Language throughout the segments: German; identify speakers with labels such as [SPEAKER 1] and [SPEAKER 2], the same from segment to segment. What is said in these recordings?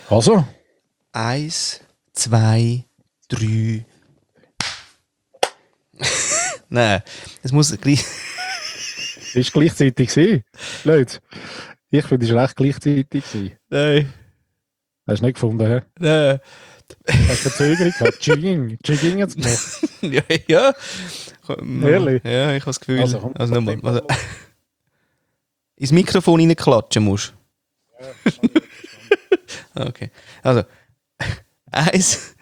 [SPEAKER 1] Also?
[SPEAKER 2] 1, 2, 3. Nein, es muss gleich.
[SPEAKER 1] Das war gleichzeitig gewesen. Leute, ich finde, es war recht gleichzeitig gewesen.
[SPEAKER 2] Nein.
[SPEAKER 1] Hast du nicht gefunden, hä?
[SPEAKER 2] Nein.
[SPEAKER 1] Hast du Verzögerung gehabt? Jigging jetzt gemacht.
[SPEAKER 2] Ja.
[SPEAKER 1] Ehrlich?
[SPEAKER 2] Ja, ich habe das Gefühl.
[SPEAKER 1] Also,
[SPEAKER 2] nochmal. Also, ins Mikrofon reinklatschen musst.
[SPEAKER 1] Ja,
[SPEAKER 2] okay. Also, 1.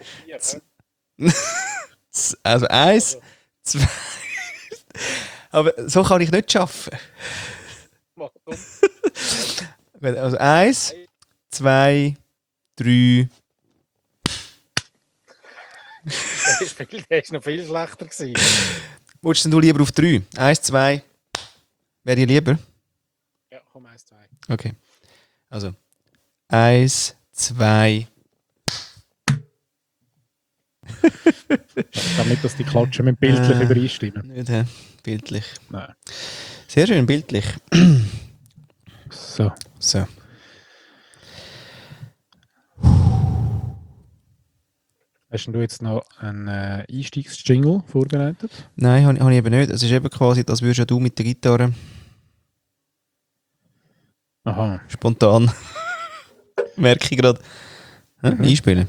[SPEAKER 2] Also 1, 2. Aber so kann ich nicht arbeiten. Also 1, 2, 3.
[SPEAKER 1] Der ist noch viel schlechter gewesen.
[SPEAKER 2] Wolltest du lieber auf 3? 1, 2. Wäre dir lieber?
[SPEAKER 1] Ja, komm, 1, 2.
[SPEAKER 2] Okay. Also 1, 2.
[SPEAKER 1] Damit, dass die Klatschen mit bildlich übereinstimmen.
[SPEAKER 2] Nicht, bildlich.
[SPEAKER 1] Nein.
[SPEAKER 2] Sehr schön, bildlich.
[SPEAKER 1] So. Hast du jetzt noch einen Einstiegsjingle vorbereitet?
[SPEAKER 2] Nein, habe ich eben nicht. Es ist eben quasi, das würdest ja du mit der Gitarre.
[SPEAKER 1] Aha.
[SPEAKER 2] Spontan. Merke ich gerade. Einspielen.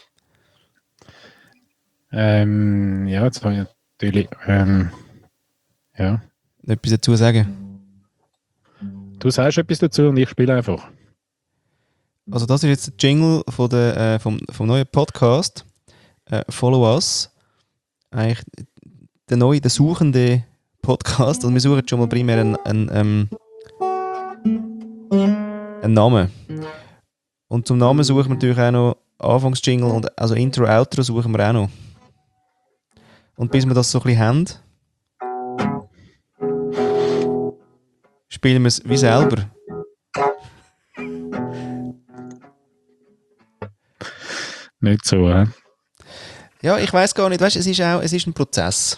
[SPEAKER 1] Ja, jetzt habe ich natürlich. Ja.
[SPEAKER 2] Etwas dazu sagen.
[SPEAKER 1] Du sagst etwas dazu und ich spiele einfach.
[SPEAKER 2] Also das ist jetzt der Jingle vom neuen Podcast. Follow Us. Eigentlich der suchende Podcast. Also wir suchen schon mal primär einen Namen. Und zum Namen suchen wir natürlich auch noch Anfangsjingle und also Intro, Outro suchen wir auch noch. Und bis wir das so ein bisschen haben, spielen wir es wie selber.
[SPEAKER 1] Nicht so, hä?
[SPEAKER 2] Ja, ich weiß gar nicht. Weißt, es ist ein Prozess.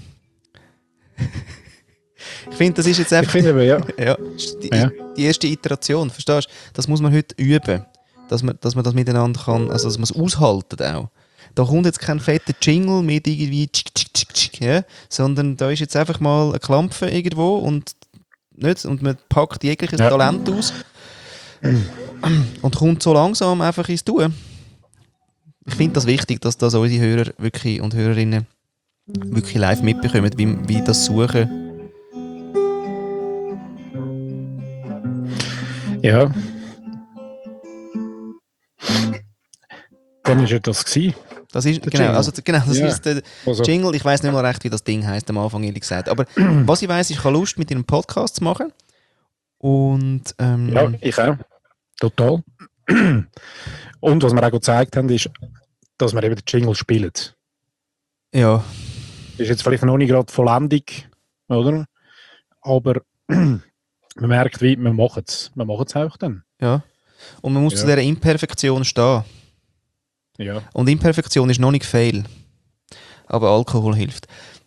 [SPEAKER 2] Ich finde, das ist jetzt einfach.
[SPEAKER 1] Ich finde aber, ja.
[SPEAKER 2] Ja, die erste Iteration, verstehst du? Das muss man heute üben, dass man das miteinander kann, also dass man es aushalten auch. Da kommt jetzt kein fetter Jingle mit irgendwie ja, sondern da ist jetzt einfach mal ein Klampfen irgendwo und man packt jegliches Talent aus und kommt so langsam einfach ins Tun. Ich finde das wichtig, dass das unsere Hörer wirklich und Hörerinnen wirklich live mitbekommen, wie das Suchen.
[SPEAKER 1] Ja. Dann war ja das gewesen.
[SPEAKER 2] Das ist, das ist der Jingle. Ich weiss nicht mal recht, wie das Ding heisst am Anfang, ehrlich gesagt. Aber was ich weiss, ich habe Lust, mit einem Podcast zu machen. Und,
[SPEAKER 1] ja, ich auch. Total. Und was wir auch gezeigt haben, ist, dass wir eben den Jingle spielen.
[SPEAKER 2] Ja.
[SPEAKER 1] Ist jetzt vielleicht noch nicht gerade vollendig, oder? Aber man merkt, wie wir machen es. Wir machen es auch dann.
[SPEAKER 2] Ja. Und man muss zu dieser Imperfektion stehen.
[SPEAKER 1] Ja.
[SPEAKER 2] Und Imperfektion ist noch nicht fail. Aber Alkohol hilft.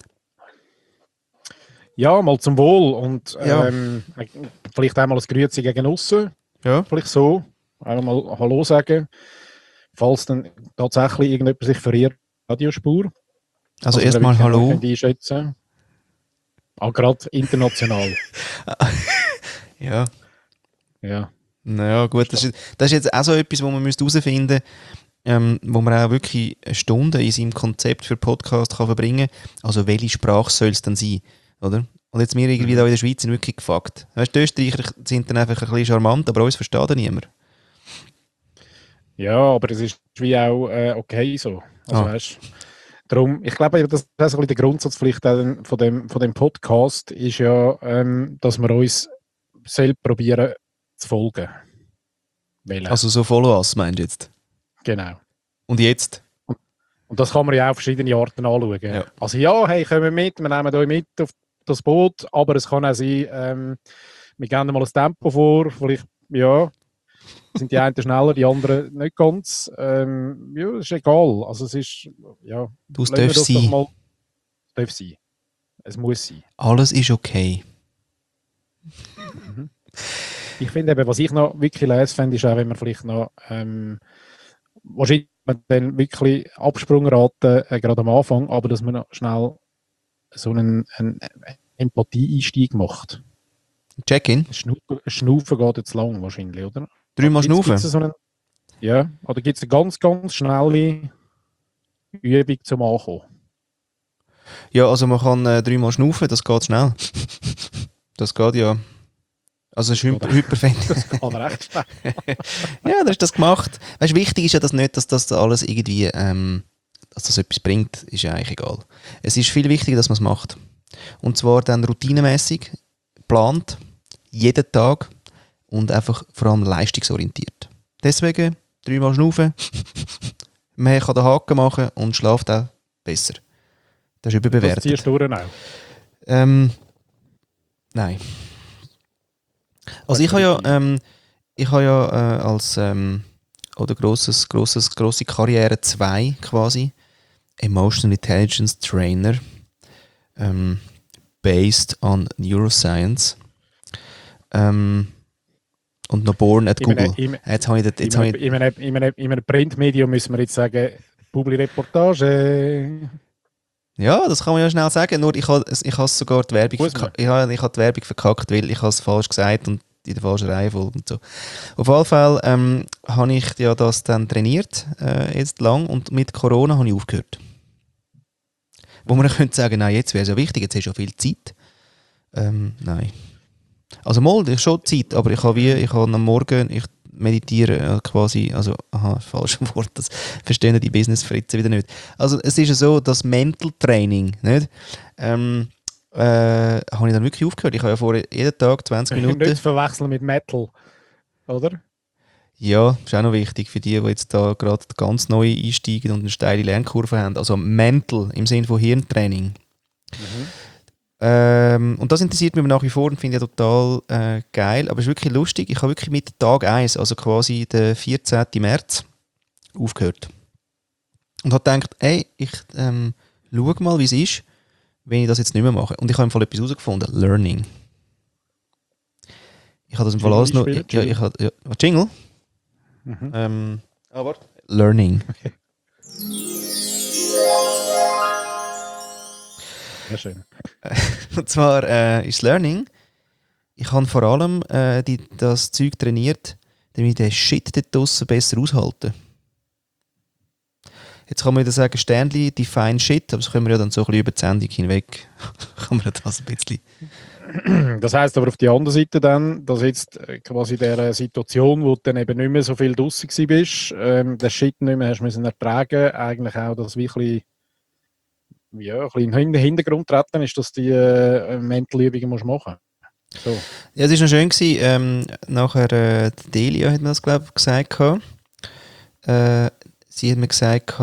[SPEAKER 1] Ja, mal zum Wohl. Und vielleicht einmal ein Grüezi gegen aussen.
[SPEAKER 2] Ja.
[SPEAKER 1] Vielleicht so. Einmal Hallo sagen. Falls dann tatsächlich irgendjemand sich verirrt, Radiospur.
[SPEAKER 2] Also erstmal Hallo.
[SPEAKER 1] Einschätzen. Auch gerade international.
[SPEAKER 2] Ja.
[SPEAKER 1] Ja.
[SPEAKER 2] Naja, gut. Das ist jetzt auch so etwas, wo man herausfinden müsste, wo man auch wirklich eine Stunde in seinem Konzept für Podcast kann verbringen kann. Also welche Sprache soll es dann sein? Oder? Und jetzt wir irgendwie da in der Schweiz sind wirklich gefuckt. Weißt, die Österreicher sind dann einfach ein bisschen charmant, aber uns versteht dann niemand.
[SPEAKER 1] Ja, aber es ist wie auch okay so. Also weißt, darum, ich glaube, das ist ein bisschen der Grundsatz vielleicht von dem Podcast ist ja, dass wir uns selbst probieren zu folgen. Wählen.
[SPEAKER 2] Also so Follow-us meinst du jetzt?
[SPEAKER 1] Genau.
[SPEAKER 2] Und jetzt?
[SPEAKER 1] Und das kann man ja auch auf verschiedene Arten anschauen.
[SPEAKER 2] Ja.
[SPEAKER 1] Also hey, kommen mit, wir nehmen euch mit auf das Boot, aber es kann auch sein, wir geben mal ein Tempo vor, vielleicht, ja, sind die einen schneller, die anderen nicht ganz. Ja, ist egal. Also es ist, ja...
[SPEAKER 2] Du darfst sein.
[SPEAKER 1] Es darf sein. Es muss sein.
[SPEAKER 2] Alles ist okay.
[SPEAKER 1] Ich finde eben, was ich noch wirklich lese, fände, ist auch, wenn man vielleicht noch wahrscheinlich dann wirklich Absprungrate gerade am Anfang, aber dass man noch schnell so einen Empathie-Einstieg macht.
[SPEAKER 2] Check-in.
[SPEAKER 1] Schnaufen geht jetzt lang wahrscheinlich, oder?
[SPEAKER 2] 3-mal schnaufen.
[SPEAKER 1] So ja, oder gibt es eine ganz, ganz schnelle Übung zum Ankommen?
[SPEAKER 2] Ja, also man kann 3-mal schnaufen, das geht schnell. Das geht ja. Also es ist hyperfett.
[SPEAKER 1] Das geht recht schnell.
[SPEAKER 2] Ja, dann ist das gemacht. Weißt du, wichtig ist ja das nicht, dass das alles irgendwie, dass das etwas bringt, ist ja eigentlich egal. Es ist viel wichtiger, dass man es macht. Und zwar dann routinemäßig, geplant, jeden Tag und einfach vor allem leistungsorientiert. Deswegen 3-mal schnaufen, man kann den Haken machen und schläft auch besser. Das ist überbewertet.
[SPEAKER 1] Das ziehst du auch?
[SPEAKER 2] Nein. Also ich habe ja als oder grosse Karriere 2 quasi Emotional Intelligence Trainer based on Neuroscience und noch born at Google.
[SPEAKER 1] In einem Printmedium müssen wir jetzt sagen, Publi-Reportage.
[SPEAKER 2] Ja, das kann man ja schnell sagen, nur ich habe sogar die Werbung ich habe die Werbung verkackt, weil ich es falsch gesagt und in der falschen Reihenfolge und so. Auf jeden Fall habe ich ja das dann trainiert, jetzt lang, und mit Corona habe ich aufgehört. Wo man könnte sagen, nein, jetzt wäre es ja wichtig, jetzt hast du ja viel Zeit. Nein. Also mal, ich habe schon Zeit, aber ich habe am Morgen, ich meditiere quasi, also, falsches Wort, das verstehen die Business-Fritzen wieder nicht. Also es ist ja so, das Mental Training, nicht? Habe ich dann wirklich aufgehört. Ich habe ja vorher jeden Tag 20 Minuten...
[SPEAKER 1] Nicht verwechseln mit Metal, oder?
[SPEAKER 2] Ja, ist auch noch wichtig für die jetzt da gerade ganz neu einsteigen und eine steile Lernkurve haben. Also Mental im Sinne von Hirntraining. Und das interessiert mich nach wie vor und finde ich total geil. Aber es ist wirklich lustig. Ich habe wirklich mit Tag 1, also quasi der 14. März, aufgehört. Und habe gedacht, ey, ich schaue mal, wie es ist, wenn ich das jetzt nicht mehr mache. Und ich habe im Fall etwas herausgefunden. Learning. Ich habe das im Fall alles noch... Jingle? Aber Learning.
[SPEAKER 1] Okay. Sehr schön.
[SPEAKER 2] Und zwar ist Learning. Ich habe vor allem das Zeug trainiert, damit ich den Shit dort draussen besser aushalten. Jetzt kann man wieder sagen, Sternli, define Shit, aber das können wir ja dann so ein bisschen über die Sendung hinweg. Kann man das ein bisschen...
[SPEAKER 1] Das heisst aber auf die andere Seite dann, dass jetzt quasi der Situation, wo du dann eben nicht mehr so viel draussen bist, den Shit nicht mehr hast müssen ertragen, eigentlich auch das wirklich ein bisschen in den Hintergrund treten ist, dass du die Mental-Übungen machen musst. So.
[SPEAKER 2] Ja, es war noch schön gewesen, nachher Delia hat mir das, glaube ich, gesagt. Sie hat mir gesagt,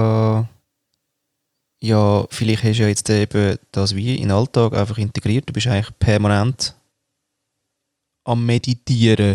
[SPEAKER 2] ja, vielleicht hast du ja jetzt eben das wie in den Alltag einfach integriert. Du bist eigentlich permanent am Meditieren.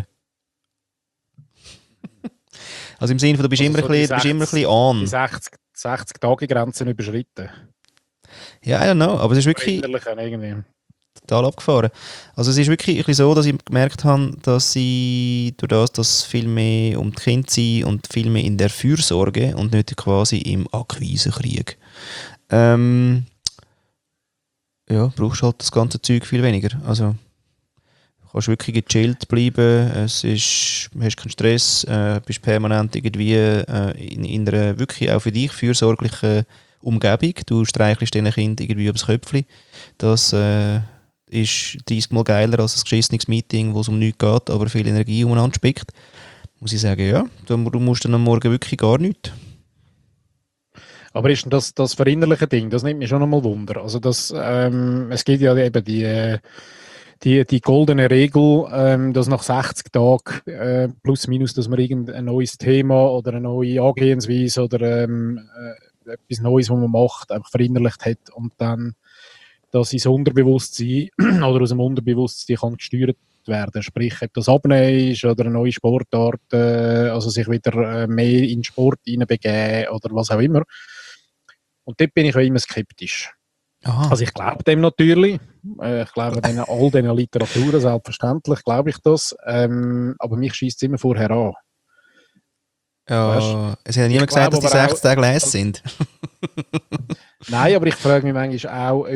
[SPEAKER 2] Also im Sinne von, du bist immer ein bisschen an.
[SPEAKER 1] Die 60-Tage-Grenzen überschritten.
[SPEAKER 2] Ja, I don't know, aber es ist wirklich total abgefahren. Also es ist wirklich ein bisschen so, dass ich gemerkt habe, dass ich durch das, dass viel mehr um die Kinder sind und viel mehr in der Fürsorge und nicht quasi im Akquisekrieg. Ja, brauchst halt das ganze Zeug viel weniger. Also du kannst wirklich gechillt bleiben, hast keinen Stress, bist permanent irgendwie in einer wirklich auch für dich fürsorglichen Umgebung. Du streichelst diesen Kind irgendwie übers Köpfchen. Das ist 30 Mal geiler als ein geschissenes Meeting, wo es um nichts geht, aber viel Energie umeinander spickt. Muss ich sagen, ja, du musst dann am Morgen wirklich gar nichts.
[SPEAKER 1] Aber ist denn das verinnerliche Ding, das nimmt mich schon einmal Wunder. Also es gibt ja eben die goldene Regel, dass nach 60 Tagen plus minus, dass man irgendein neues Thema oder eine neue Angehensweise oder etwas Neues, was man macht, einfach verinnerlicht hat und dann dass ins Unterbewusstsein oder aus dem Unterbewusstsein kann gesteuert werden. Sprich, ob das Abnehmen ist oder eine neue Sportart, also sich wieder mehr in den Sport hineinbegeben oder was auch immer. Und dort bin ich auch immer skeptisch.
[SPEAKER 2] Aha.
[SPEAKER 1] Also ich glaube dem natürlich. Ich glaube all diesen Literaturen, selbstverständlich glaube ich das. Aber mich schießt es immer vorher an. Weißt?
[SPEAKER 2] Ja, es hat ja
[SPEAKER 1] Ich
[SPEAKER 2] niemand gesagt, dass
[SPEAKER 1] glaube
[SPEAKER 2] die
[SPEAKER 1] aber
[SPEAKER 2] 60 Tage les sind.
[SPEAKER 1] nein, aber ich frage mich manchmal auch,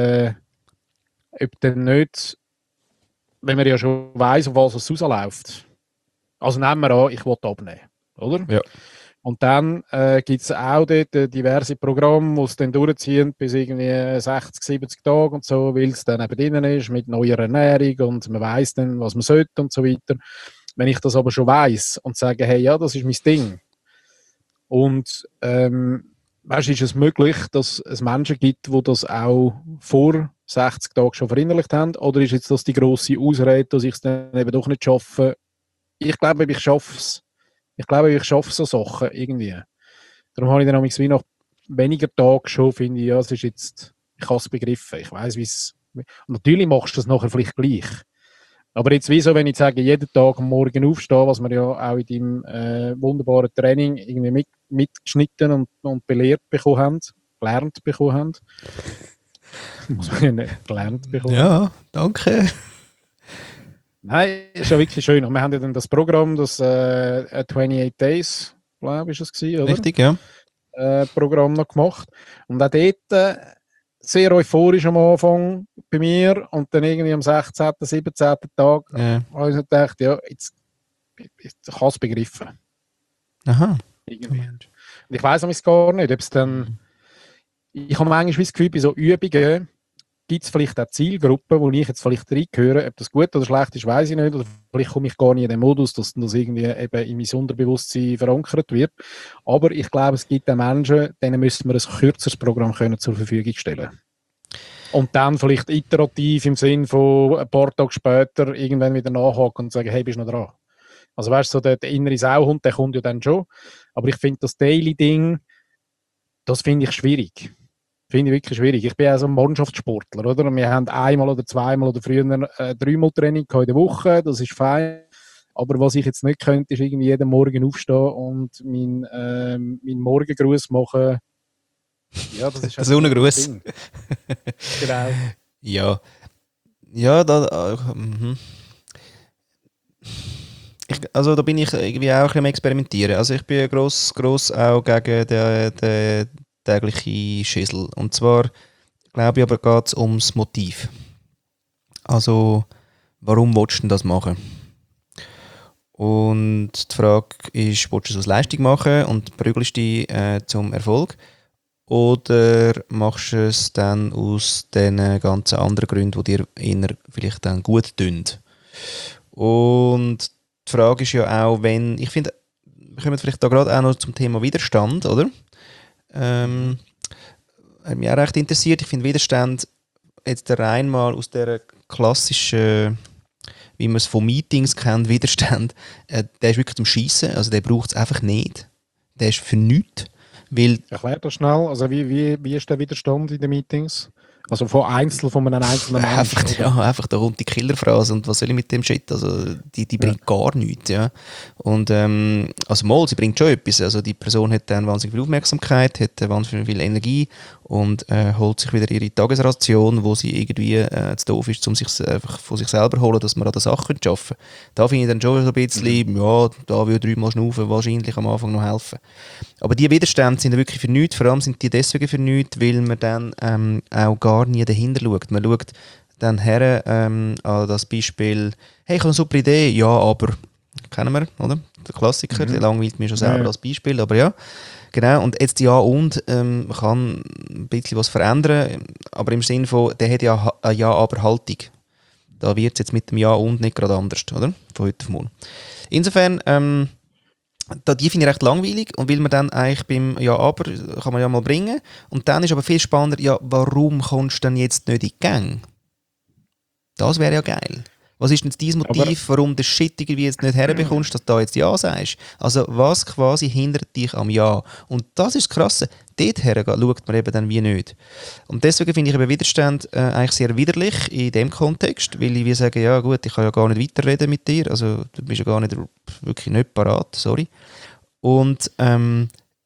[SPEAKER 1] ob dann nicht, wenn man ja schon weiss, auf was es rausläuft. Also nehmen wir an, ich will abnehmen, oder?
[SPEAKER 2] Ja.
[SPEAKER 1] Und dann gibt es auch dort diverse Programme, die es dann durchziehen bis irgendwie 60, 70 Tage und so, weil es dann eben drin ist mit neuer Ernährung und man weiss dann, was man sollte und so weiter. Wenn ich das aber schon weiss und sage, hey, ja, das ist mein Ding. Und weißt, ist es möglich, dass es Menschen gibt, die das auch vor 60 Tagen schon verinnerlicht haben? Oder ist jetzt das die grosse Ausrede, dass ich es dann eben doch nicht schaffe? Ich glaube, ich schaffe es. Ich glaube, ich schaffe so Sachen irgendwie. Darum habe ich dann wie nach weniger Tagen schon, finde ich, ja, es ist jetzt, ich habe es begriffen. Ich weiß, wie es. Und natürlich machst du das nachher vielleicht gleich. Aber jetzt wieso, wenn ich sage, jeden Tag am Morgen aufstehen, was wir ja auch in deinem wunderbaren Training irgendwie mitgeschnitten und belehrt bekommen haben, gelernt bekommen haben. Muss man ja nicht gelernt bekommen haben.
[SPEAKER 2] Ja, danke.
[SPEAKER 1] Nein, ist ja wirklich schön. Und wir haben ja dann das Programm, das 28 Days, glaube ich, ist es gewesen, oder?
[SPEAKER 2] Richtig, ja.
[SPEAKER 1] Programm noch gemacht. Und auch dort sehr euphorisch am Anfang bei mir und dann irgendwie am 16., 17. Tag habe ich gedacht, ja, jetzt ich habe es begriffen.
[SPEAKER 2] Aha.
[SPEAKER 1] Irgendwie. Und ich weiss es gar nicht, ob es dann. Ich habe manchmal das Gefühl, bei so Übungen gibt es vielleicht auch Zielgruppen, wo ich jetzt vielleicht reingehöre. Ob das gut oder schlecht ist, weiß ich nicht. Oder vielleicht komme ich gar nicht in den Modus, dass das irgendwie eben in mein Unterbewusstsein verankert wird. Aber ich glaube, es gibt auch Menschen, denen müssen wir ein kürzeres Programm können zur Verfügung stellen. Und dann vielleicht iterativ im Sinn von ein paar Tage später irgendwann wieder nachhaken und sagen, hey, bist du noch dran? Also weißt du, so der innere Sauhund, der kommt ja dann schon. Aber ich finde das Daily-Ding, das finde ich schwierig. Finde ich wirklich schwierig. Ich bin auch so ein Mannschaftssportler, oder? Und wir haben einmal oder zweimal oder früher dreimal Training in der Woche, das ist fein. Aber was ich jetzt nicht könnte, ist irgendwie jeden Morgen aufstehen und meinen Morgengruß machen. Ja, das ist
[SPEAKER 2] der Sonnengruß.
[SPEAKER 1] Genau.
[SPEAKER 2] Ja. Ja, also da bin ich irgendwie auch ein bisschen am Experimentieren. Also ich bin gross auch gegen den täglichen Schissel. Und zwar glaube ich aber geht es ums Motiv. Also warum willst du denn das machen? Und die Frage ist, willst du es aus Leistung machen und prügelst dich zum Erfolg? Oder machst du es dann aus den ganzen anderen Gründen, die dir eher vielleicht dann gut tun? Und die Frage ist ja auch, wenn, ich finde, wir kommen vielleicht da gerade auch noch zum Thema Widerstand, oder? Hat mich auch recht interessiert. Ich finde Widerstand jetzt rein mal aus der klassischen, wie man es von Meetings kennt, Widerstand, der ist wirklich zum Schiessen, also der braucht es einfach nicht. Der ist für nichts.
[SPEAKER 1] Erklär das schnell. Also wie ist der Widerstand in den Meetings? Also von einem einzelnen Menschen.
[SPEAKER 2] Einfach da rund die Killerphrase und was soll ich mit dem Shit? Also die bringt gar nichts, ja. Und also mal, sie bringt schon etwas. Also die Person hat dann wahnsinnig viel Aufmerksamkeit, hat wahnsinnig viel Energie und holt sich wieder ihre Tagesration, wo sie irgendwie zu doof ist, um sich einfach von sich selber zu holen, dass man an der Sache arbeiten können. Da finde ich dann schon so ein bisschen, ja, da würde 3-mal schnaufen wahrscheinlich am Anfang noch helfen. Aber die Widerstände sind wirklich für nichts, vor allem sind die deswegen für nichts, weil man dann auch gar nie dahinter schaut. Man schaut dann her an das Beispiel, hey, ich habe eine super Idee, ja, aber, kennen wir, oder? Der Klassiker, der langweilt mir schon selber als Beispiel, aber ja, genau, und jetzt ja und, man kann ein bisschen was verändern, aber im Sinne von, der hat ja eine Ja-Aber-Haltung. Da wird es jetzt mit dem Ja und nicht gerade anders, oder? Von heute auf morgen. Insofern, die finde ich recht langweilig und will man dann eigentlich beim Ja, aber kann man ja mal bringen. Und dann ist aber viel spannender, ja, warum kommst du denn jetzt nicht in die Gang? Das wäre ja geil. Was ist denn dein Motiv, warum du Shit irgendwie jetzt nicht herbekommst, dass du da jetzt Ja sagst? Also was quasi hindert dich am Ja? Und das ist das Krasse. Dorthin schaut man eben dann wie nicht. Und deswegen finde ich eben Widerstand eigentlich sehr widerlich in dem Kontext, weil ich wie sage, ja gut, ich kann ja gar nicht weiterreden mit dir, also du bist ja gar nicht, wirklich nicht parat, sorry. Und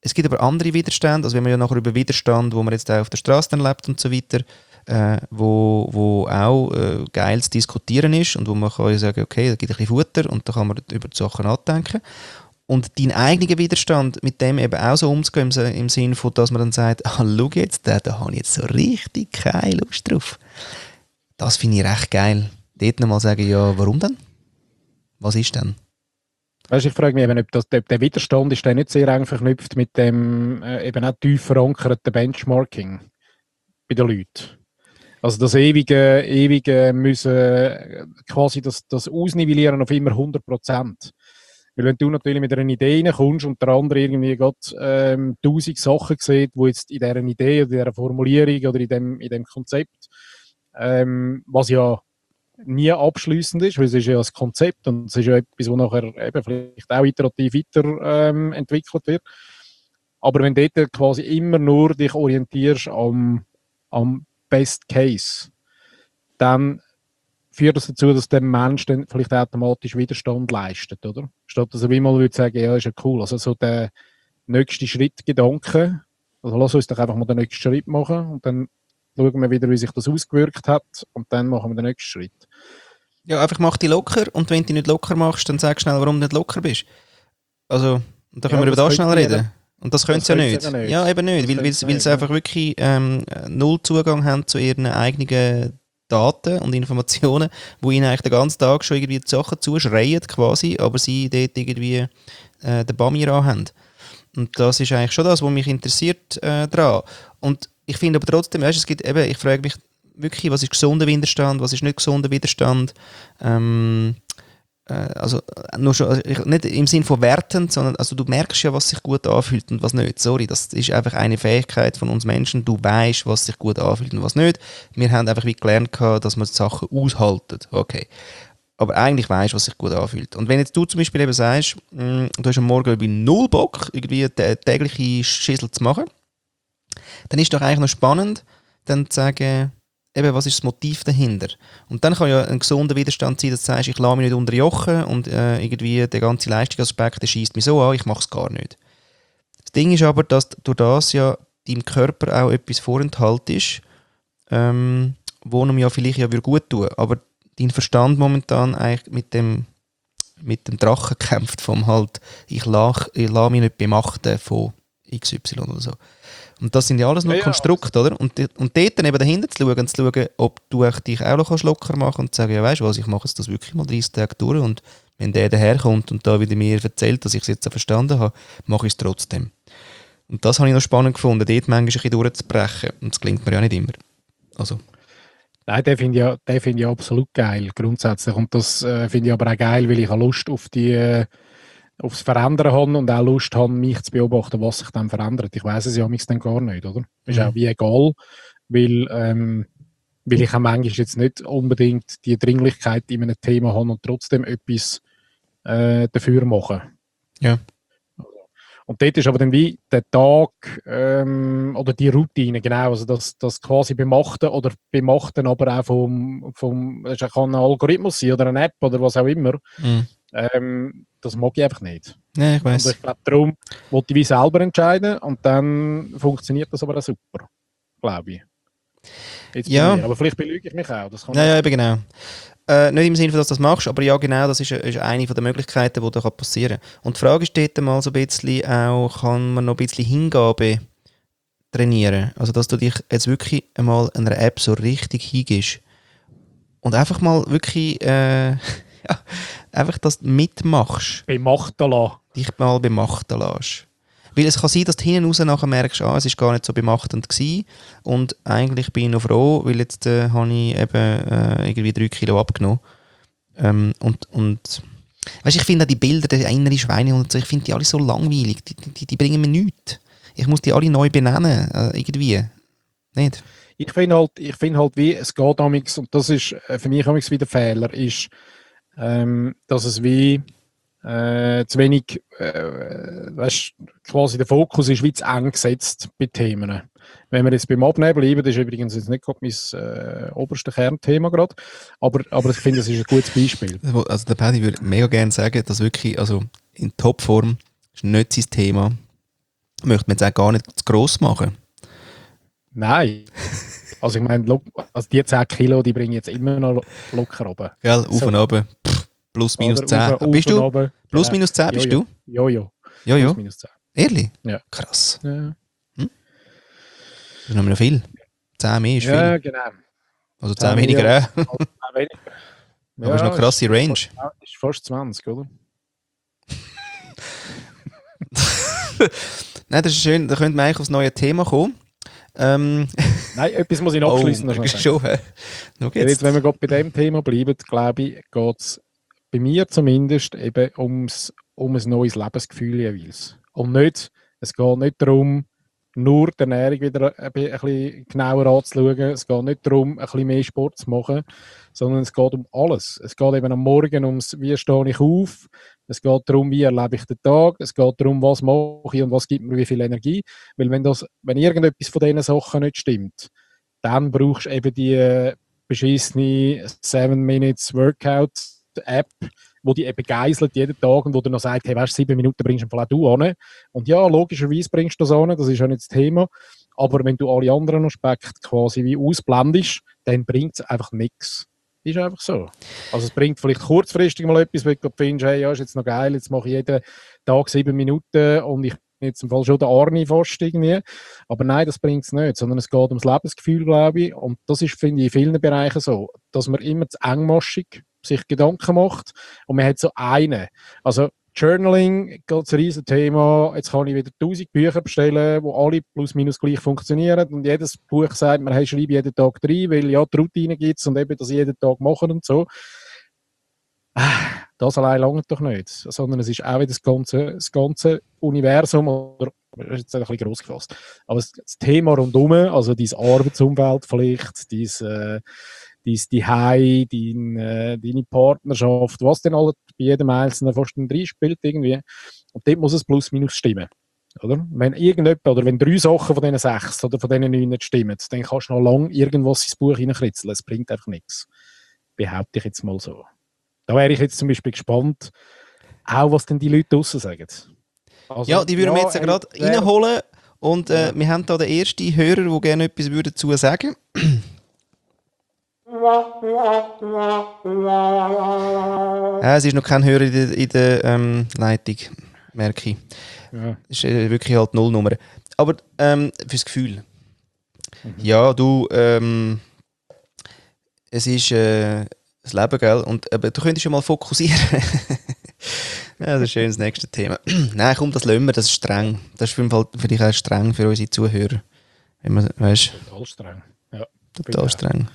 [SPEAKER 2] Es gibt aber andere Widerstände, also wenn man ja nachher über Widerstand, wo man jetzt auch auf der Straße erlebt und so weiter, wo auch geil zu diskutieren ist und wo man kann sagen, okay, da gibt ein bisschen Futter und da kann man über die Sachen nachdenken. Und deinen eigenen Widerstand mit dem eben auch so umzugehen, im Sinne von, dass man dann sagt, schau jetzt, da habe ich jetzt so richtig keine Lust drauf. Das finde ich recht geil. Dort nochmal sagen, ja, warum denn? Was ist denn?
[SPEAKER 1] Weißt, ich frage mich eben, ob der Widerstand ist der nicht sehr eng verknüpft mit dem eben auch tief verankerten Benchmarking bei den Leuten. Also das ewige müssen quasi das ausnivellieren auf immer 100%. Weil wenn du natürlich mit einer Idee reinkommst und der andere irgendwie gerade 1000 Sachen sieht, die jetzt in dieser Idee oder in dieser Formulierung oder in dem Konzept, was ja nie abschliessend ist, weil es ist ja ein Konzept und es ist ja etwas, das nachher eben vielleicht auch iterativ weiter entwickelt wird. Aber wenn du dort quasi immer nur dich orientierst am Best Case, dann führt das dazu, dass der Mensch dann vielleicht automatisch Widerstand leistet, oder? Statt dass er wie mal würde sagen, ja, ist ja cool. Also so der nächste Schritt-Gedanke, also lass uns doch einfach mal den nächsten Schritt machen und dann schauen wir wieder, wie sich das ausgewirkt hat und dann machen wir den nächsten Schritt.
[SPEAKER 2] Ja, einfach mach die locker und wenn du nicht locker machst, dann sag schnell, warum du nicht locker bist. Also, dann können wir über das schnell reden. Und das können sie ja nicht. Ja, eben nicht, weil sie einfach wirklich null Zugang haben zu ihren eigenen Daten und Informationen, wo ihnen eigentlich den ganzen Tag schon irgendwie die Sachen zuschreien quasi, aber sie dort irgendwie den Bamir haben. Und das ist eigentlich schon das, was mich interessiert daran. Und ich finde aber trotzdem, weißt, es gibt eben, ich frage mich wirklich, was ist gesunder Widerstand, was ist nicht gesunder Widerstand. Also nur schon, nicht im Sinn von wertend, sondern also du merkst ja, was sich gut anfühlt und was nicht. Sorry, das ist einfach eine Fähigkeit von uns Menschen. Du weißt, was sich gut anfühlt und was nicht. Wir haben einfach wie gelernt, dass man Sachen aushalten. Okay. Aber eigentlich weißt du, was sich gut anfühlt. Und wenn jetzt du zum Beispiel eben sagst, du hast am Morgen irgendwie null Bock, irgendwie eine tägliche Schüssel zu machen, dann ist doch eigentlich noch spannend, dann zu sagen, eben, was ist das Motiv dahinter? Und dann kann ja ein gesunder Widerstand sein, dass du sagst, ich lasse mich nicht unterjochen und irgendwie der ganze Leistungsaspekt, der schießt mich so an, ich mache es gar nicht. Das Ding ist aber, dass durch das ja deinem Körper auch etwas vorenthalten ist, wo ihm ja vielleicht ja gut tun würde. Aber dein Verstand momentan eigentlich mit dem Drachen kämpft vom halt, ich lasse mich nicht bemachten von XY oder so. Und das sind ja alles nur Konstrukte, oder? Und dort dann eben dahinter zu schauen, ob du dich auch noch locker machen kannst und zu sagen, ja weißt du was, ich mache das wirklich mal 30 Tage durch und wenn der daherkommt und da wieder mir erzählt, dass ich es jetzt verstanden habe, mache ich es trotzdem. Und das habe ich noch spannend gefunden, dort manchmal ein bisschen durchzubrechen. Und das klingt mir ja nicht immer. Also.
[SPEAKER 1] Nein, den finde ich absolut geil, grundsätzlich. Und das finde ich aber auch geil, weil ich auch Lust aufs Verändern habe und auch Lust habe, mich zu beobachten, was sich dann verändert. Ich weiss es ja dann gar nicht, oder? Ist auch wie egal, weil ich auch manchmal jetzt nicht unbedingt die Dringlichkeit in einem Thema habe und trotzdem etwas dafür machen.
[SPEAKER 2] Ja.
[SPEAKER 1] Und dort ist aber dann wie der Tag oder die Routine, genau, also das quasi Bemachten oder Bemachten aber auch das kann ein Algorithmus sein oder eine App oder was auch immer. Das mag ich einfach nicht.
[SPEAKER 2] Ja, ich weiss.
[SPEAKER 1] Und ich glaube, darum wollte ich wie selber entscheiden und dann funktioniert das aber auch super, glaube ich. Jetzt
[SPEAKER 2] ja.
[SPEAKER 1] Aber vielleicht belüge ich mich auch. Das kann
[SPEAKER 2] ja, eben genau. Nicht im Sinne, dass du das machst, aber ja, genau, das ist eine der Möglichkeiten, die da passieren kann. Und die Frage ist dort mal so ein bisschen auch, kann man noch ein bisschen Hingabe trainieren? Also, dass du dich jetzt wirklich einmal einer App so richtig hingibst und einfach mal wirklich einfach das mitmachst.
[SPEAKER 1] Bemachten lassen.
[SPEAKER 2] Dich mal bemachten lässt. Weil es kann sein, dass du hinten raus nachher merkst, es war gar nicht so bemachtend gewesen. Und eigentlich bin ich noch froh, weil jetzt habe ich eben irgendwie 3 Kilo abgenommen. Und weißt, ich finde auch die Bilder der inneren Schweine und so, ich finde die alle so langweilig. Die bringen mir nichts. Ich muss die alle neu benennen. Irgendwie. Nicht?
[SPEAKER 1] Ich finde halt, wie es geht amigs, und das ist für mich amigs wieder Fehler, ist, dass es wie zu wenig, quasi der Fokus ist wie zu eng gesetzt bei Themen. Wenn wir jetzt beim Abnehmen bleiben, das ist übrigens jetzt nicht gerade mein oberstes Kernthema gerade, aber ich finde, das ist ein gutes Beispiel.
[SPEAKER 2] Also der Paddy würde mega gerne sagen, dass wirklich, also in Topform ist nicht sein Thema. Möchte man jetzt auch gar nicht zu gross machen.
[SPEAKER 1] Nein. Also ich meine, also die 10 Kilo, die bringen jetzt immer noch locker runter.
[SPEAKER 2] Gell, auf
[SPEAKER 1] So.
[SPEAKER 2] und runter. Plus, minus
[SPEAKER 1] Oder
[SPEAKER 2] 10.
[SPEAKER 1] auf
[SPEAKER 2] Bist
[SPEAKER 1] und
[SPEAKER 2] du?
[SPEAKER 1] runter.
[SPEAKER 2] Plus,
[SPEAKER 1] Genau.
[SPEAKER 2] minus 10 bist du?
[SPEAKER 1] Jojo.
[SPEAKER 2] Ja.
[SPEAKER 1] Plus, minus 10.
[SPEAKER 2] Ehrlich?
[SPEAKER 1] Ja.
[SPEAKER 2] Krass.
[SPEAKER 1] Ja,
[SPEAKER 2] Das ist noch viel. 10 mehr ist
[SPEAKER 1] ja
[SPEAKER 2] viel.
[SPEAKER 1] genau.
[SPEAKER 2] Also 10 weniger auch.
[SPEAKER 1] 10 weniger.
[SPEAKER 2] Aber ist noch krasse Range.
[SPEAKER 1] Ist fast 20, oder?
[SPEAKER 2] Nein, das ist schön. Da könnte man eigentlich aufs neue Thema kommen.
[SPEAKER 1] Nein, etwas muss ich noch abschließen.
[SPEAKER 2] Schon, hä?
[SPEAKER 1] Jetzt, wenn wir gerade bei dem Thema bleiben, glaube ich, geht es bei mir zumindest eben um ein neues Lebensgefühl jeweils. Und nicht, es geht nicht darum, nur die Ernährung wieder ein bisschen genauer anzuschauen. Es geht nicht darum, ein bisschen mehr Sport zu machen, sondern es geht um alles. Es geht eben am Morgen ums, wie stehe ich auf. Es geht darum, wie erlebe ich den Tag. Es geht darum, was mache ich und was gibt mir wie viel Energie. Weil wenn irgendetwas von diesen Sachen nicht stimmt, dann brauchst du eben die beschissene 7 Minutes Workout App, wo die eben geiselt jeden Tag und wo du noch sagt, hey, weißt du, 7 Minuten bringst du vielleicht du an. Und ja, logischerweise bringst du das an, das ist ja nicht das Thema. Aber wenn du alle anderen Aspekte quasi wie ausblendest, dann bringt es einfach nichts. Ist einfach so. Also es bringt vielleicht kurzfristig mal etwas, weil du findest, hey, ja, ist jetzt noch geil, jetzt mache ich jeden Tag 7 Minuten und ich bin jetzt im Fall schon der Arni fast irgendwie. Aber nein, das bringt es nicht, sondern es geht ums Lebensgefühl, glaube ich. Und das ist, finde ich, in vielen Bereichen so, dass man immer zu engmaschig sich Gedanken macht und man hat so einen. Also Journaling, das riesen Thema. Jetzt kann ich wieder 1000 Bücher bestellen, die alle plus minus gleich funktionieren. Und jedes Buch sagt mir, hey, schreibe jeden Tag 3, weil ja, die Routine gibt es und eben das jeden Tag machen und so. Das allein langt doch nicht. Sondern es ist auch wieder das ganze Universum, oder das ist jetzt ein bisschen gross gefasst, aber das Thema rundherum, also dein Arbeitsumfeld vielleicht, dein Zuhause, deine Partnerschaft, was denn alles bei jedem Einzelnen fast drin spielt irgendwie. Und dort muss es plus minus stimmen. Oder? Wenn irgendjemand, oder wenn 3 Sachen von diesen 6 oder von diesen 9 nicht stimmen, dann kannst du noch lange irgendwas ins Buch hineinkritzeln. Es bringt einfach nichts. Behaupte ich jetzt mal so. Da wäre ich jetzt zum Beispiel gespannt, auch was denn die Leute draussen sagen. Also,
[SPEAKER 2] ja, die würden wir jetzt gerade reinholen. Und wir haben da den ersten Hörer, der gerne etwas dazu sagen würde. Es ist noch kein Hörer in der Leitung, merke ich.
[SPEAKER 1] Ja.
[SPEAKER 2] Das ist wirklich halt Nullnummer. Aber fürs Gefühl. Ja, du, es ist das Leben, gell? Aber du könntest schon mal fokussieren. Ja, das ist schön, das nächste Thema. Nein, komm, das lassen wir, das ist streng. Das ist für dich auch streng für unsere Zuhörer. Wenn man, weißt,
[SPEAKER 1] total streng. Ja,
[SPEAKER 2] total streng.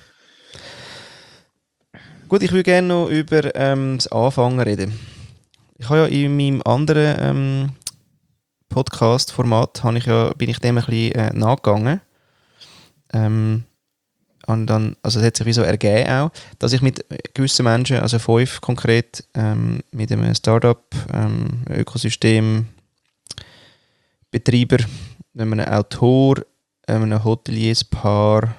[SPEAKER 2] Gut, ich würde gerne noch über das Anfangen reden. Ich habe ja in meinem anderen Podcast-Format bin ich dem ein bisschen nachgegangen. Und dann, also es hat sich wie so ergeben auch, dass ich mit gewissen Menschen, also 5 konkret, mit einem Startup, Ökosystem, Betreiber, einem Autor, einem Hotelierspaar,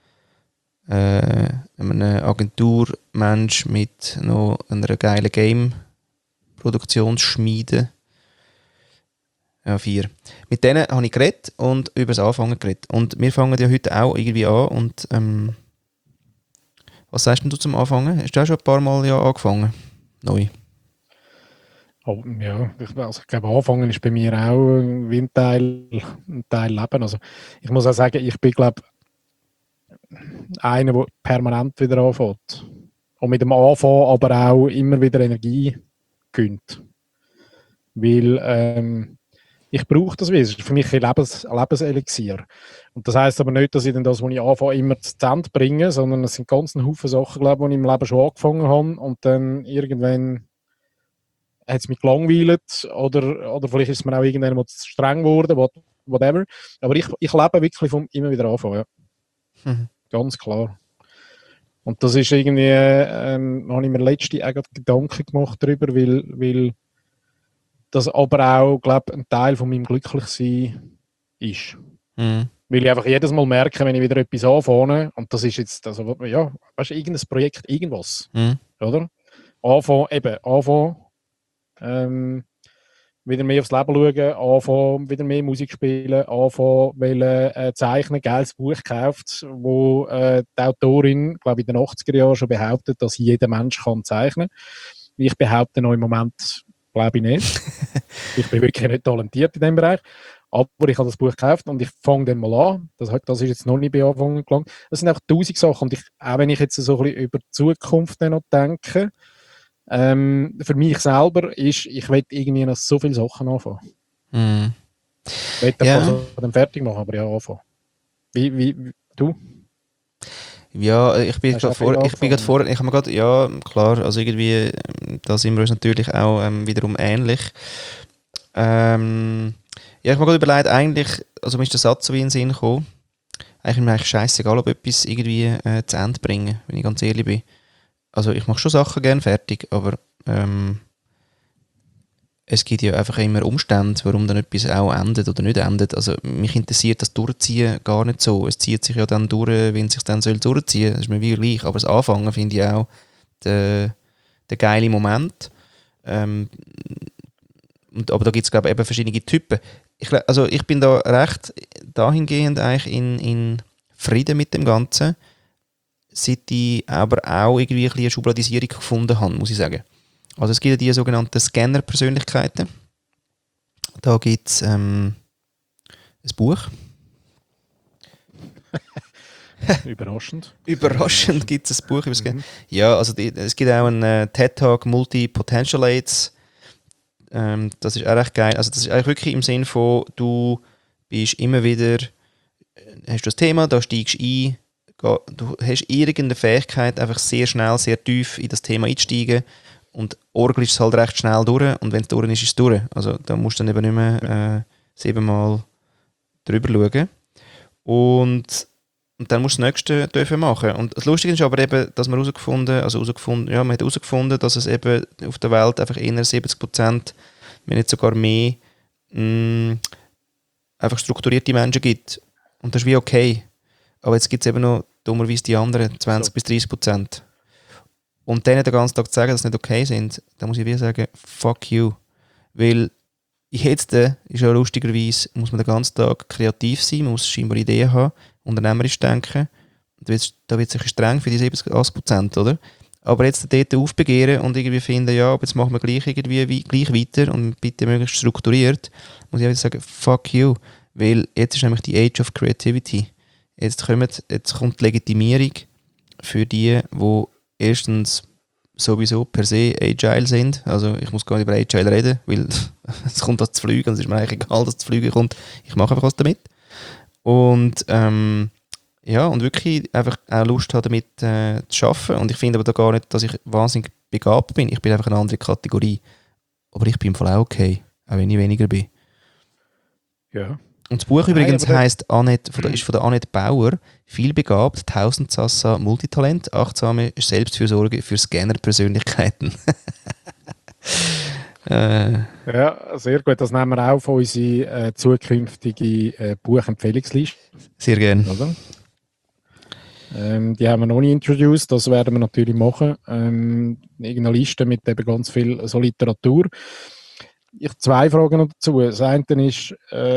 [SPEAKER 2] einem Agenturmensch mit noch einer geilen Game-Produktionsschmiede. Ja, 4. Mit denen habe ich geredet und über das Anfangen geredet. Und wir fangen ja heute auch irgendwie an. Und was sagst du zum Anfangen? Hast du auch schon ein paar Mal ja angefangen? Neu.
[SPEAKER 1] Oh, ja, ich glaube, Anfangen ist bei mir auch wie ein Teil Leben. Also ich muss auch sagen, ich bin, glaube einer, der permanent wieder anfängt. Und mit dem Anfangen aber auch immer wieder Energie gönnt. Weil ich brauche das wieder. Das ist für mich ein Lebenselixier. Und das heisst aber nicht, dass ich dann das, was ich anfange, immer zu Ende bringe, sondern es sind ganz einen Haufen Sachen, glaube ich, die ich im Leben schon angefangen habe und dann irgendwann hat es mich gelangweilt oder vielleicht ist es mir auch irgendwann mal zu streng geworden, whatever. Aber ich lebe wirklich vom immer wieder anfangen. Ja. Ganz klar. Und das ist irgendwie, habe ich mir letztens auch Gedanken gemacht darüber, weil das aber auch, glaube ein Teil von meinem Glücklichsein ist. Weil ich einfach jedes Mal merke, wenn ich wieder etwas anfange, und das ist jetzt, also, ja, weißt du, irgendein Projekt, irgendwas, oder? Anfangen, weil wieder mehr aufs Leben schauen, anfangen, wieder mehr Musik spielen, anfangen, wollen, zeichnen, geiles Buch gekauft, wo die Autorin, glaube ich, in den 80er Jahren schon behauptet, dass jeder Mensch kann zeichnen. Ich behaupte noch im Moment, glaube ich nicht. Ich bin wirklich nicht talentiert in dem Bereich. Aber ich habe das Buch gekauft und ich fange dann mal an. Das ist jetzt noch nicht bei Anfang gelangt. Das sind auch 1000 Sachen. Und auch wenn ich jetzt so ein bisschen über die Zukunft dann noch denke, für mich selber ist, ich will irgendwie noch so viele Sachen anfangen.
[SPEAKER 2] Mm.
[SPEAKER 1] Ich will dann fertig machen, aber ja, anfangen. Wie du?
[SPEAKER 2] Ja, ich bin gerade vor, ich habe mir gerade, ja, klar, also irgendwie, da sind wir uns natürlich auch wiederum ähnlich. Ja, ich habe mir gerade überlegt, eigentlich, also mir ist der Satz so wie in den Sinn gekommen, eigentlich ist mir eigentlich scheißegal, ob etwas irgendwie zu Ende bringen, wenn ich ganz ehrlich bin. Also ich mache schon Sachen gerne fertig, aber es gibt ja einfach immer Umstände, warum dann etwas auch endet oder nicht endet. Also mich interessiert das Durchziehen gar nicht so. Es zieht sich ja dann durch, wenn es sich dann soll durchziehen. Das ist mir wie gleich. Aber das Anfangen finde ich auch der geile Moment. Aber da gibt es, glaube ich, eben verschiedene Typen. Ich bin da recht dahingehend eigentlich in Frieden mit dem Ganzen, seit ich aber auch irgendwie ein bisschen eine Schubladisierung gefunden habe, muss ich sagen. Also es gibt ja die sogenannten Scanner-Persönlichkeiten. Da gibt es ein Buch.
[SPEAKER 1] Überraschend.
[SPEAKER 2] Überraschend gibt es ein Buch über Scanner. Ja, also es gibt auch einen TED-Talk Multi-Potentialates. Das ist auch recht geil. Also das ist eigentlich wirklich im Sinn von, du bist immer wieder, hast du das Thema, da steigst du ein, du hast irgendeine Fähigkeit, einfach sehr schnell, sehr tief in das Thema einzusteigen. Und orgelst es halt recht schnell durch und wenn es durch ist, ist es durch. Also da musst du dann eben nicht mehr 7-mal drüber schauen. Und dann musst du das Nächste dürfen machen. Und das Lustige ist aber eben, dass man man hat herausgefunden, dass es eben auf der Welt einfach eher 70%, wenn nicht sogar mehr, einfach strukturierte Menschen gibt. Und das ist wie okay. Aber jetzt gibt es eben noch dummerweise die anderen 20-30%. Und denen den ganzen Tag zu sagen, dass sie nicht okay sind, da muss ich wieder sagen, fuck you. Weil jetzt ist ja lustigerweise, muss man den ganzen Tag kreativ sein, man muss scheinbar Ideen haben, unternehmerisch denken. Da wird es sicher streng für die 70-80%, oder? Aber jetzt dort aufbegehren und irgendwie finden, ja, aber jetzt machen wir gleich weiter und bitte möglichst strukturiert, muss ich einfach sagen, fuck you. Weil jetzt ist nämlich die Age of Creativity. Jetzt kommt die Legitimierung für die erstens sowieso per se agile sind. Also ich muss gar nicht über agile reden, weil es kommt das zu fliegen und es ist mir eigentlich egal, dass es zu fliegen kommt. Ich mache einfach was damit. Und und wirklich einfach auch Lust habe, damit zu arbeiten. Und ich finde aber da gar nicht, dass ich wahnsinnig begabt bin. Ich bin einfach eine andere Kategorie. Aber ich bin im Fall auch okay, auch wenn ich weniger bin.
[SPEAKER 1] Ja.
[SPEAKER 2] Und das Buch übrigens heisst ist von der Annette Bauer, vielbegabt, Tausendsassa, Multitalent, achtsame Selbstfürsorge für Scanner-Persönlichkeiten.
[SPEAKER 1] Ja, sehr gut. Das nehmen wir auch auf unsere zukünftige Buchempfehlungsliste.
[SPEAKER 2] Sehr gerne.
[SPEAKER 1] Oder? Die haben wir noch nicht introduced, das werden wir natürlich machen. Irgendeine Liste mit eben ganz viel so Literatur. Ich habe 2 Fragen noch dazu. Das eine ist,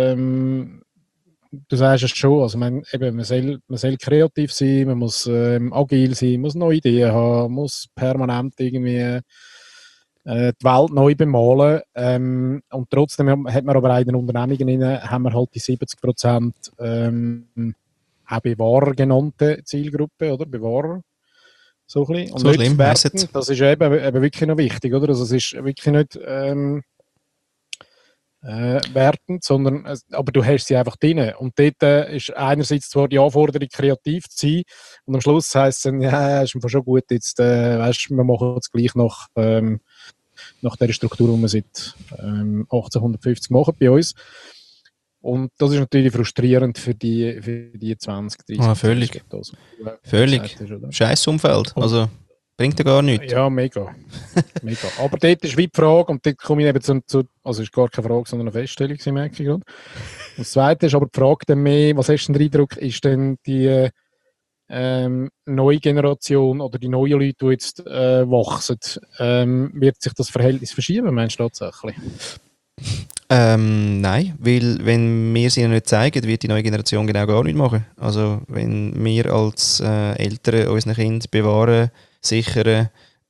[SPEAKER 1] du sagst es schon, also man soll kreativ sein, man muss agil sein, muss neue Ideen haben, muss permanent irgendwie die Welt neu bemalen. Und trotzdem hat man aber in den Unternehmungen haben wir halt die 70% auch Bewahrer genannte Zielgruppe, oder? Bewahrer. So ein bisschen. Und
[SPEAKER 2] so
[SPEAKER 1] nicht
[SPEAKER 2] schlimm,
[SPEAKER 1] werten, das ist eben wirklich noch wichtig, oder? Also es ist wirklich nicht wertend, sondern aber du hast sie einfach drin. Und dort ist einerseits zwar die Anforderung, kreativ zu sein, und am Schluss heisst es dann, ja, ist mir schon gut, jetzt, weißt, wir machen es gleich nach der Struktur, die wir seit 1850 machen bei uns. Und das ist natürlich frustrierend für die 20, 30.
[SPEAKER 2] Völlig. Völlig. Scheißumfeld. Also bringt ja gar nichts.
[SPEAKER 1] Ja, mega. Mega. Aber dort ist wie die Frage, und dort komme ich eben also es ist gar keine Frage, sondern eine Feststellung, merke ich gerade. Und das Zweite ist aber die Frage dann mehr, was hast du den Eindruck, ist denn die neue Generation oder die neuen Leute, die jetzt wachsen, wird sich das Verhältnis verschieben, meinst du tatsächlich?
[SPEAKER 2] Nein, weil wenn wir sie ihnen nicht zeigen, wird die neue Generation genau gar nichts machen. Also wenn wir als Eltern unseren Kindern bewahren, sichern,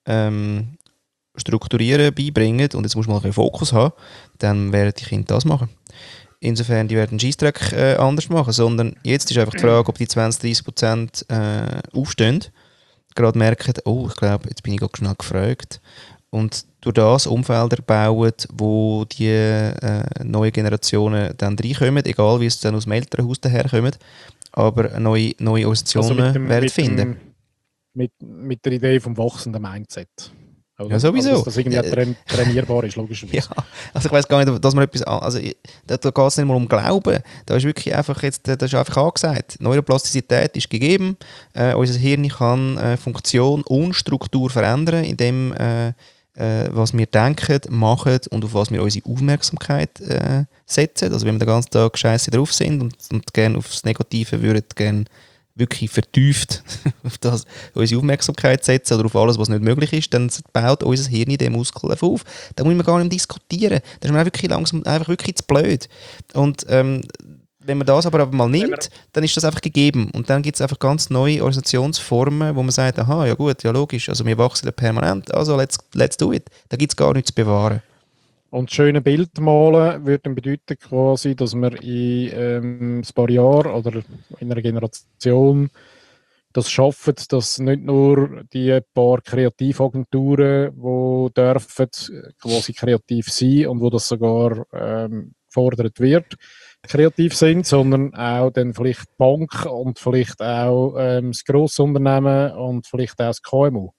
[SPEAKER 2] strukturieren, beibringen und jetzt muss man mal einen Fokus haben, dann werden die Kinder das machen. Insofern, die werden den Scheissdreck anders machen, sondern jetzt ist einfach die Frage, ob die 20-30% aufstehen, gerade merken, oh, ich glaube, jetzt bin ich gerade schnell gefragt und durch das Umfelder bauen, wo die neuen Generationen dann reinkommen, egal wie es dann aus dem Elternhaus daherkommen, aber neue Organisationen werden finden.
[SPEAKER 1] Mit der Idee vom wachsenden Mindset. Oder?
[SPEAKER 2] Ja, sowieso.
[SPEAKER 1] Also, dass das irgendwie trainierbar ist, logischerweise.
[SPEAKER 2] Ja, also ich weiß gar nicht, dass man etwas, also da geht es nicht mal um Glauben, da ist wirklich einfach jetzt, das ist einfach angesagt, Neuroplastizität ist gegeben, unser Hirn kann Funktion und Struktur verändern, indem was wir denken, machen und auf was wir unsere Aufmerksamkeit setzen, also wenn wir den ganzen Tag scheiße drauf sind und gerne aufs Negative würden, gerne wirklich vertieft auf das unsere Aufmerksamkeit setzen oder auf alles, was nicht möglich ist, dann baut unser Hirn den Muskel auf. Da muss man gar nicht diskutieren. Da ist man auch wirklich langsam einfach wirklich zu blöd. Und wenn man das aber mal nimmt, dann ist das einfach gegeben. Und dann gibt es einfach ganz neue Organisationsformen, wo man sagt, aha, ja gut, ja logisch, also wir wachsen ja permanent, also let's do it. Da gibt es gar nichts zu bewahren.
[SPEAKER 1] Und das schöne Bild malen würde dann bedeuten quasi, dass wir in ein paar Jahren oder in einer Generation das schaffen, dass nicht nur die paar Kreativagenturen, die dürfen quasi kreativ sein und wo das sogar gefordert wird, kreativ sind, sondern auch dann vielleicht die Bank und vielleicht auch das Grossunternehmen und vielleicht auch das KMU.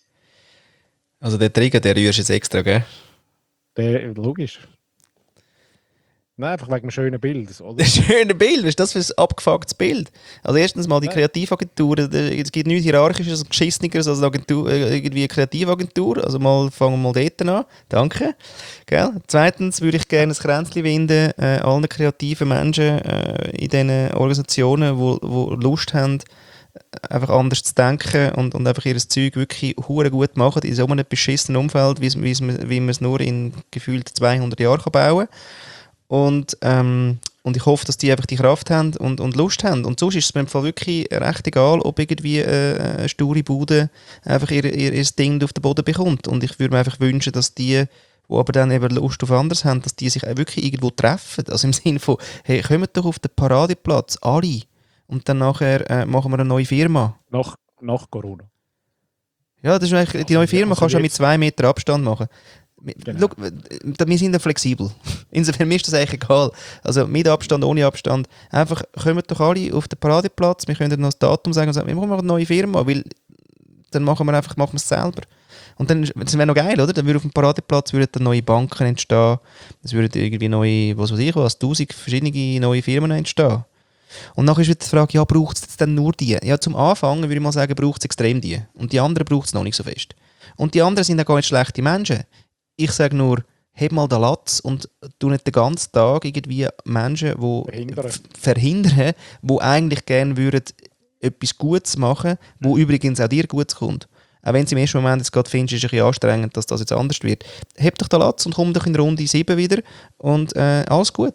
[SPEAKER 2] Also der Trigger, der rührst du jetzt extra, gell?
[SPEAKER 1] Logisch. Nein, einfach wegen einem schönen Bild. Oder?
[SPEAKER 2] Ein schönes Bild, was ist das für ein abgefucktes Bild? Also erstens mal die Kreativagenturen, es gibt nichts Hierarchisches und Geschisseneres als irgendwie eine Kreativagentur, also fangen wir mal dort an, danke. Gell? Zweitens würde ich gerne ein Kränzchen winden, allen kreativen Menschen in diesen Organisationen, die Lust haben, einfach anders zu denken und einfach ihr Zeug wirklich hure gut machen in so einem beschissenen Umfeld, wie man es nur in gefühlt 200 Jahren bauen kann. Und ich hoffe, dass die einfach die Kraft haben und Lust haben. Und sonst ist es mir im Fall wirklich recht egal, ob irgendwie eine sture Bude einfach ihr Ding auf den Boden bekommt. Und ich würde mir einfach wünschen, dass die aber dann eben Lust auf anderes haben, dass die sich auch wirklich irgendwo treffen. Also im Sinne von, hey, kommt doch auf den Paradeplatz, alle. Und dann nachher machen wir eine neue Firma.
[SPEAKER 1] Nach Corona.
[SPEAKER 2] Ja, das ist eigentlich, die neue Firma kannst du auch mit 2 Meter Abstand machen.
[SPEAKER 1] Genau.
[SPEAKER 2] Schau, wir sind ja flexibel. Insofern mir ist das eigentlich egal. Also mit Abstand, ohne Abstand. Einfach kommt doch alle auf den Paradeplatz. Wir können noch das Datum sagen und sagen, wir machen eine neue Firma, weil dann machen wir es selber. Und dann, das wäre noch geil, oder? Dann würde auf dem Paradeplatz würden dann neue Banken entstehen. Es würden irgendwie neue, was weiß ich was, 1000 verschiedene neue Firmen entstehen. Und nachher ist wieder die Frage, ja, braucht es denn nur die? Ja, zum Anfang würde ich mal sagen, braucht es extrem die. Und die anderen braucht es noch nicht so fest. Und die anderen sind ja gar nicht schlechte Menschen. Ich sage nur, heb mal den Latz und tu nicht den ganzen Tag irgendwie Menschen, die verhindern, die eigentlich gerne würden etwas Gutes machen, wo übrigens auch dir gut kommt. Auch wenn es im ersten Moment jetzt gerade findest, ist es ein bisschen anstrengend, dass das jetzt anders wird. Heb doch den Latz und komm doch in Runde 7 wieder und alles gut.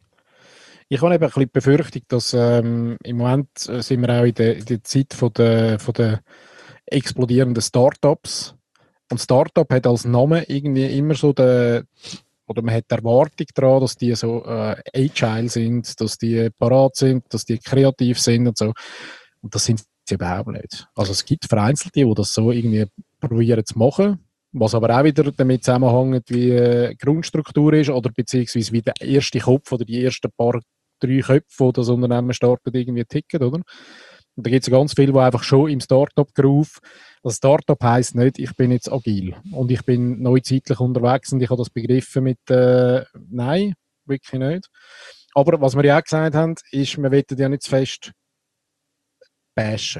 [SPEAKER 1] Ich habe eben ein bisschen die Befürchtung, dass im Moment sind wir auch in der Zeit von der explodierenden Startups. Und Startup hat als Name irgendwie immer so oder man hat die Erwartung daran, dass die so agile sind, dass die parat sind, dass die kreativ sind und so. Und das sind sie überhaupt nicht. Also es gibt vereinzelte, die das so irgendwie probieren zu machen, was aber auch wieder damit zusammenhängt, wie Grundstruktur ist oder beziehungsweise wie der erste Kopf oder die ersten paar 3 Köpfe, die das Unternehmen startet, irgendwie ticken, oder? Und da gibt es ganz viele, die einfach schon im Startup-Groove. Das Startup heisst nicht, ich bin jetzt agil und ich bin neuzeitlich unterwegs und ich habe das begriffen mit nein, wirklich nicht. Aber was wir ja auch gesagt haben, ist, wir wollen ja nicht zu fest bashen.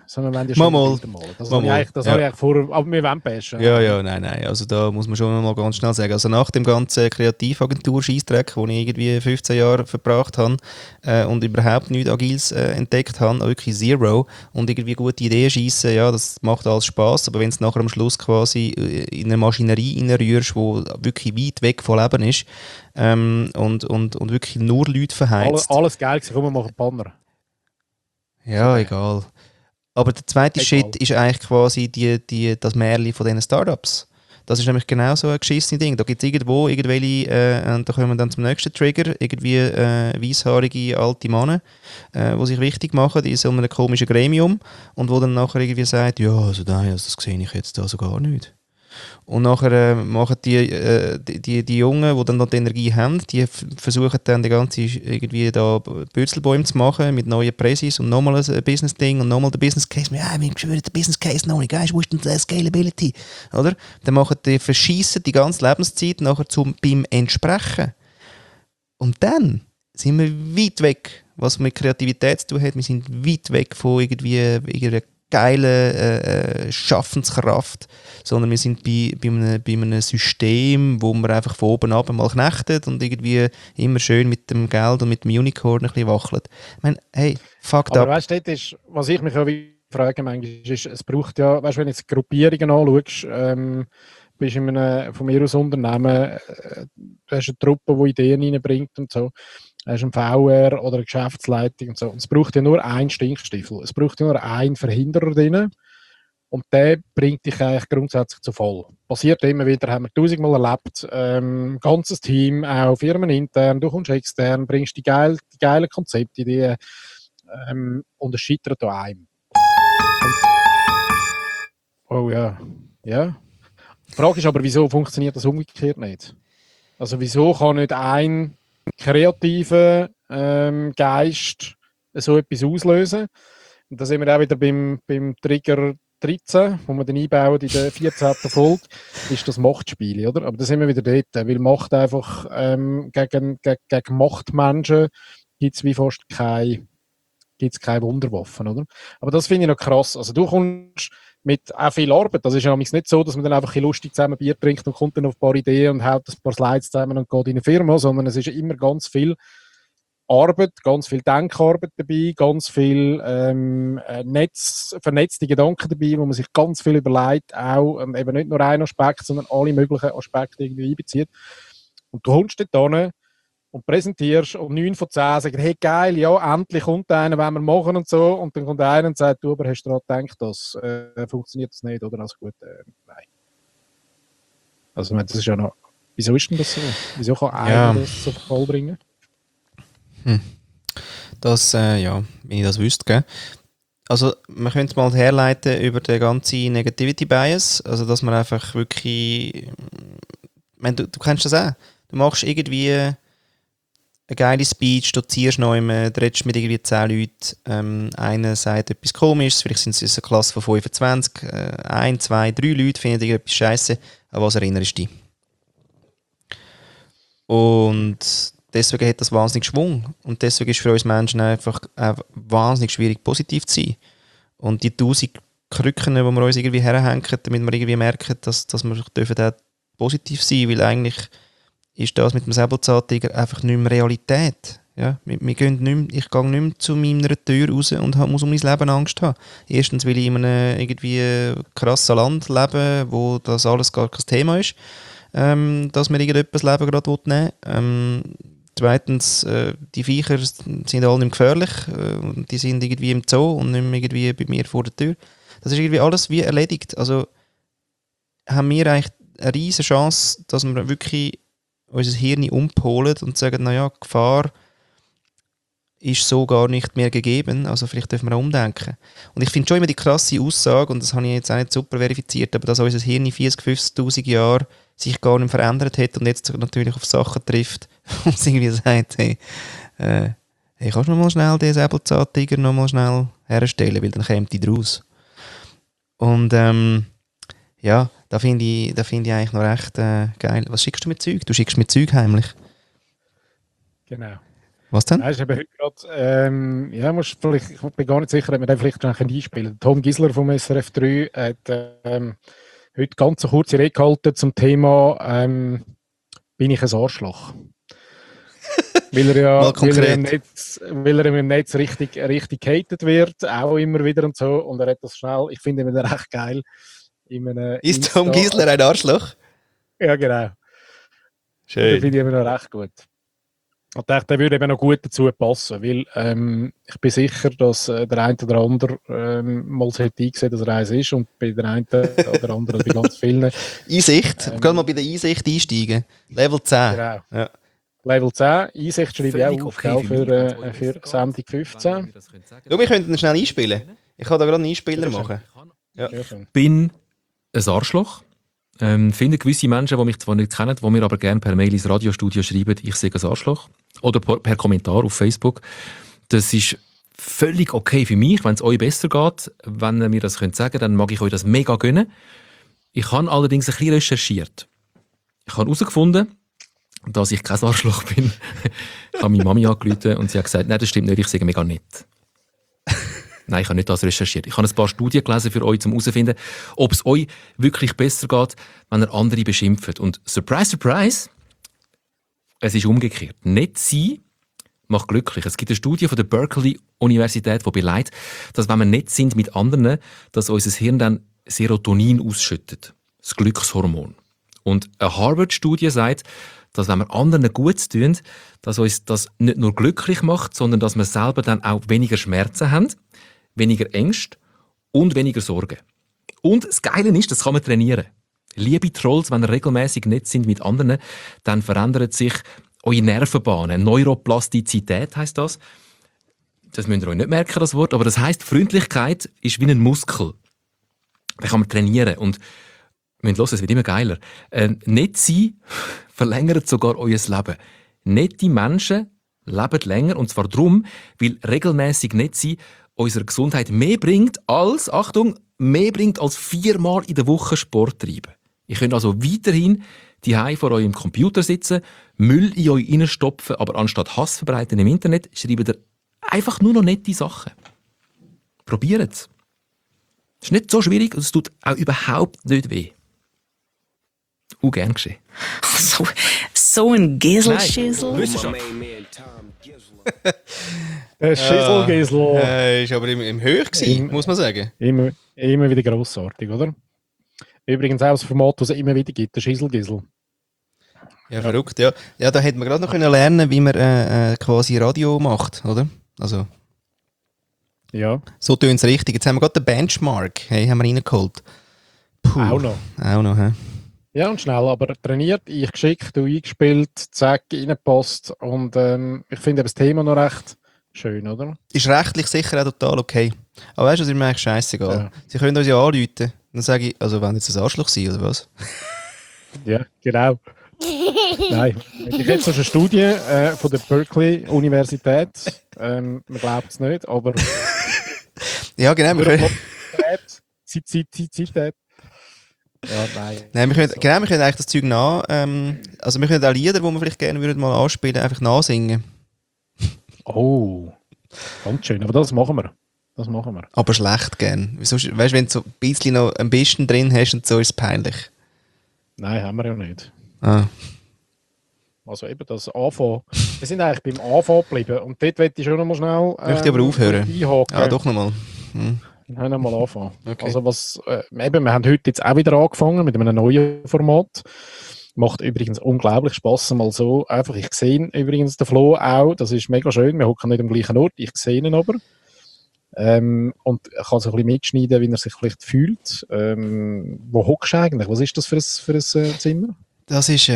[SPEAKER 1] sondern wir wollen ja schöne
[SPEAKER 2] Mal.
[SPEAKER 1] Bilder malen. Das habe ich eigentlich vor, aber wir wollen bashen.
[SPEAKER 2] Ja, nein. Also da muss man schon mal ganz schnell sagen. Also nach dem ganzen Kreativagentur-Scheissdreck, wo ich irgendwie 15 Jahre verbracht habe und überhaupt nichts Agiles entdeckt habe, wirklich zero, und irgendwie gute Ideen schiessen, ja, das macht alles Spass, aber wenn es nachher am Schluss quasi in eine Maschinerie reinrührst, die wirklich weit weg von Leben ist und wirklich nur Leute verheizt.
[SPEAKER 1] Alles geil gewesen, komm, wir machen Banner.
[SPEAKER 2] Ja, so egal. Aber der zweite Shit ist eigentlich quasi das Märchen von diesen Startups. Das ist nämlich genau so ein geschissenes Ding. Da gibt es irgendwelche, und da kommen wir dann zum nächsten Trigger, irgendwie weisshaarige alte Männer, die sich wichtig machen in so einem komischen Gremium und wo dann nachher irgendwie sagt, ja, also nein, das sehe ich jetzt da so gar nicht. Und nachher machen die Jungen, die dann noch die Energie haben, die versuchen dann die ganze irgendwie da Bürzelbäume zu machen mit neuen Präsis und nochmal ein Business-Ding und nochmal der Business Case. Ja, wir schwören, der Business Case noch nicht, guys, wo ist denn die Scalability? Oder? Dann verschießen die ganze Lebenszeit nachher beim Entsprechen. Und dann sind wir weit weg, was mit Kreativität zu tun hat. Wir sind weit weg von irgendeiner geile Schaffenskraft, sondern wir sind bei einem System, wo man einfach von oben ab mal knechtet und irgendwie immer schön mit dem Geld und mit dem Unicorn ein bisschen wachelt. Ich meine, hey, fucked up.
[SPEAKER 1] Aber weißt du, was ich mich auch frage manchmal, ist, es braucht ja, weißt du, wenn du jetzt Gruppierungen anschaust, bist in einem von mir aus Unternehmen, du hast eine Truppe, die Ideen reinbringt und so. Du hast einen VR oder eine Geschäftsleitung und so. Und es braucht ja nur einen Stinkstiefel. Es braucht ja nur einen Verhinderer drin. Und der bringt dich eigentlich grundsätzlich zu voll. Passiert immer wieder, haben wir tausendmal erlebt. Ganzes Team, auch firmenintern, du kommst extern, bringst die geilen Konzepte, und es scheitert an einem. Oh ja. Ja. Die Frage ist aber, wieso funktioniert das umgekehrt nicht? Also wieso kann nicht ein kreativer Geist so etwas auslösen? Und da sind wir auch wieder beim Trigger 13, wo wir dann einbauen in der 14. Folge, ist das Machtspiel, oder? Aber da sind wir wieder dort, weil Macht einfach gegen Machtmenschen gibt es wie fast keine Wunderwaffen, oder? Aber das finde ich noch krass. Also du kommst mit auch viel Arbeit. Das ist ja nicht so, dass man dann einfach ein lustig zusammen Bier trinkt und kommt dann auf ein paar Ideen und haut ein paar Slides zusammen und geht in eine Firma, sondern es ist immer ganz viel Arbeit, ganz viel Denkarbeit dabei, ganz viel vernetzte Gedanken dabei, wo man sich ganz viel überlegt, auch eben nicht nur einen Aspekt, sondern alle möglichen Aspekte irgendwie einbezieht. Und du kommst dort hin und präsentierst und 9 von 10 sagen, hey geil, ja, endlich kommt einer, wenn wir machen und so. Und dann kommt einer und sagt, du, aber hast du daran gedacht, das funktioniert das nicht, oder? Also gut, nein. Also das ist ja noch, wieso ist denn das so? Wieso kann einer das so voll bringen?
[SPEAKER 2] Das, wenn ich das wüsste, gell? Also man könnte es mal herleiten über den ganzen Negativity Bias, also dass man einfach wirklich, ich meine, du kennst das auch, du machst irgendwie eine geile Speech, du ziehst noch immer, du redest mit irgendwie 10 Leuten, einer sagt etwas Komisches, vielleicht sind es eine Klasse von 25, 1, 2, 3 Leute finden irgendetwas Scheisse, an was erinnerst du dich? Und deswegen hat das wahnsinnig Schwung. Und deswegen ist für uns Menschen einfach wahnsinnig schwierig, positiv zu sein. Und die 1000 Krücken, die wir uns irgendwie herhängen, damit wir irgendwie merken, dass wir auch positiv sein dürfen, weil eigentlich ist das mit dem Säbelzahntiger einfach nicht mehr Realität. Ja? Ich gehe nicht mehr zu meiner Tür raus und muss um mein Leben Angst haben. Erstens, weil ich in einem irgendwie krassen Land lebe, wo das alles gar kein Thema ist, dass mir irgendetwas Leben gerade nehmen will. Zweitens, die Viecher sind alle nicht gefährlich. Die sind irgendwie im Zoo und nicht mehr irgendwie bei mir vor der Tür. Das ist irgendwie alles wie erledigt. Also haben wir eigentlich eine riesige Chance, dass wir wirklich unser Hirn umpolen und sagen, naja, Gefahr ist so gar nicht mehr gegeben, also vielleicht dürfen wir auch umdenken. Und ich finde schon immer die krasse Aussage, und das habe ich jetzt auch nicht super verifiziert, aber dass unser Hirn in 40.000, 50.000 Jahren sich gar nicht verändert hat und jetzt natürlich auf Sachen trifft, wo es irgendwie sagt, hey, kannst du noch mal schnell den Säbelzahntiger noch mal schnell herstellen, weil dann kommt die draus. Und ja, da finde ich eigentlich noch recht geil. Was schickst du mit Zeug? Du schickst mit Zeug heimlich.
[SPEAKER 1] Genau.
[SPEAKER 2] Was denn?
[SPEAKER 1] Nein, ist eben heute gerade, ja, ich bin gar nicht sicher, ob wir den vielleicht schon einspielen können. Tom Gisler vom SRF 3 hat heute ganz eine kurze Rede gehalten zum Thema «Bin ich ein Arschloch?» Weil er ja
[SPEAKER 2] Mal konkret.
[SPEAKER 1] weil er im Netz richtig gehatet wird, auch immer wieder und so. Und er hat das schnell, ich finde ihn recht geil. In einem
[SPEAKER 2] Ist Tom Gisler ein Arschloch?
[SPEAKER 1] Ja, genau.
[SPEAKER 2] Schön.
[SPEAKER 1] Das finde ich immer noch recht gut. Ich dachte, der würde eben noch gut dazu passen, weil ich bin sicher, dass der eine oder andere mal eingesehen, dass er eins ist und bei der einen oder anderen, bei ganz vielen.
[SPEAKER 2] Einsicht, gehen mal bei der Einsicht einsteigen. Level 10.
[SPEAKER 1] Genau.
[SPEAKER 2] Ja.
[SPEAKER 1] Level 10, Einsicht schreibe ich auch auf,
[SPEAKER 3] okay
[SPEAKER 1] für Sendung 15.
[SPEAKER 2] Ja, wir könnten ihn schnell einspielen. Ich kann da gerade einen Einspieler machen. Ja.
[SPEAKER 3] Bin ein Arschloch. Finde gewisse Menschen, die mich zwar nicht kennen, die mir aber gerne per Mail ins Radiostudio schreiben, ich sehe ein Arschloch. Oder per Kommentar auf Facebook. Das ist völlig okay für mich, wenn es euch besser geht. Wenn ihr mir das könnt sagen, dann mag ich euch das mega gönnen. Ich habe allerdings ein bisschen recherchiert. Ich habe herausgefunden, dass ich kein Arschloch bin. Ich habe meine Mami angerufen und sie hat gesagt, nein, das stimmt nicht, ich sage mega nett. Nein, ich habe nicht das recherchiert. Ich habe ein paar Studien gelesen für euch, um herauszufinden, ob es euch wirklich besser geht, wenn ihr andere beschimpft. Und surprise, surprise, es ist umgekehrt. Nett sein macht glücklich. Es gibt eine Studie von der Berkeley-Universität, die beleidigt, dass wenn wir nett sind mit anderen, dass unser Hirn dann Serotonin ausschüttet. Das Glückshormon. Und eine Harvard-Studie sagt, dass wenn wir anderen Gutes tun, dass uns das nicht nur glücklich macht, sondern dass wir selber dann auch weniger Schmerzen haben, weniger Ängste und weniger Sorgen. Und das Geile ist, das kann man trainieren. Liebe Trolls, wenn ihr regelmäßig nett sind mit anderen, dann verändert sich eure Nervenbahnen. Neuroplastizität heisst das. Das müsst ihr euch nicht merken, das Wort, aber das heisst, Freundlichkeit ist wie ein Muskel. Den kann man trainieren und wir müssen hören, es wird immer geiler. Nett sein verlängert sogar euer Leben. Nette Menschen leben länger und zwar darum, weil regelmäßig nett sein unserer Gesundheit mehr bringt als, Achtung, mehr bringt als 4-mal in der Woche Sport treiben. Ihr könnt also weiterhin daheim vor eurem Computer sitzen, Müll in euch reinstopfen, aber anstatt Hass verbreiten im Internet, schreibt ihr einfach nur noch nette Sachen. Probiert es. Es ist nicht so schwierig und es tut auch überhaupt nicht weh. Gern geschehen.
[SPEAKER 4] So ein Geselschissel.
[SPEAKER 3] Wissenschaft.
[SPEAKER 1] Schisselgisel.
[SPEAKER 2] Ist aber im Höch gewesen, muss man sagen.
[SPEAKER 1] Immer wieder grossartig, oder? Übrigens auch das Format, das es immer wieder gibt, der Schisselgisel.
[SPEAKER 2] Ja, verrückt, ja. Ja, da hätten wir gerade noch lernen können, wie man quasi Radio macht, oder? Also,
[SPEAKER 1] Ja,
[SPEAKER 2] so tönt es richtig. Jetzt haben wir gerade den Benchmark, haben wir reingeholt. Puh.
[SPEAKER 1] auch noch.
[SPEAKER 2] Auch noch, hä?
[SPEAKER 1] Ja, und schnell, aber trainiert, ich geschickt, du eingespielt, zack, reingepasst. Und ich finde das Thema noch recht schön, oder?
[SPEAKER 2] Ist rechtlich sicher auch total okay. Aber weißt du, was ist mir eigentlich scheissegal?
[SPEAKER 1] Ja.
[SPEAKER 2] Sie können uns ja anrufen. Dann sage ich, also wenn jetzt ein Arschloch sein, oder was?
[SPEAKER 1] Ja, genau. Nein, ich hätte so eine Studie von der Berkeley-Universität. Man glaubt es nicht, aber
[SPEAKER 2] Ja, genau. Wir können,
[SPEAKER 1] Zität. Ja, nein.
[SPEAKER 2] nein, wir können eigentlich das Zeug also wir können auch Lieder, die wir vielleicht gerne würden mal anspielen, einfach nachsingen.
[SPEAKER 1] Oh, ganz schön. Aber das machen wir.
[SPEAKER 2] Aber schlecht gern. Weißt du, wenn du so ein bisschen noch ein bisschen drin hast und so, ist es peinlich.
[SPEAKER 1] Nein, haben wir ja nicht.
[SPEAKER 2] Ah.
[SPEAKER 1] Also eben das Anfangen. Wir sind eigentlich beim Anfang geblieben. Und dort möchte ich schon noch mal schnell
[SPEAKER 2] Möchte ich aber aufhören.
[SPEAKER 1] einhaken.
[SPEAKER 2] Ja, doch nochmal.
[SPEAKER 1] Wir haben mal anfangen.
[SPEAKER 2] Okay.
[SPEAKER 1] Also eben, wir haben heute jetzt auch wieder angefangen mit einem neuen Format. Macht übrigens unglaublich Spass, mal so einfach. Ich sehe übrigens den Flo auch, das ist mega schön. Wir hocken nicht am gleichen Ort, ich sehe ihn aber. Und kann so ein bisschen mitschneiden, wie er sich vielleicht fühlt. Wo hockst du eigentlich? Was ist das für ein Zimmer?
[SPEAKER 2] Das ist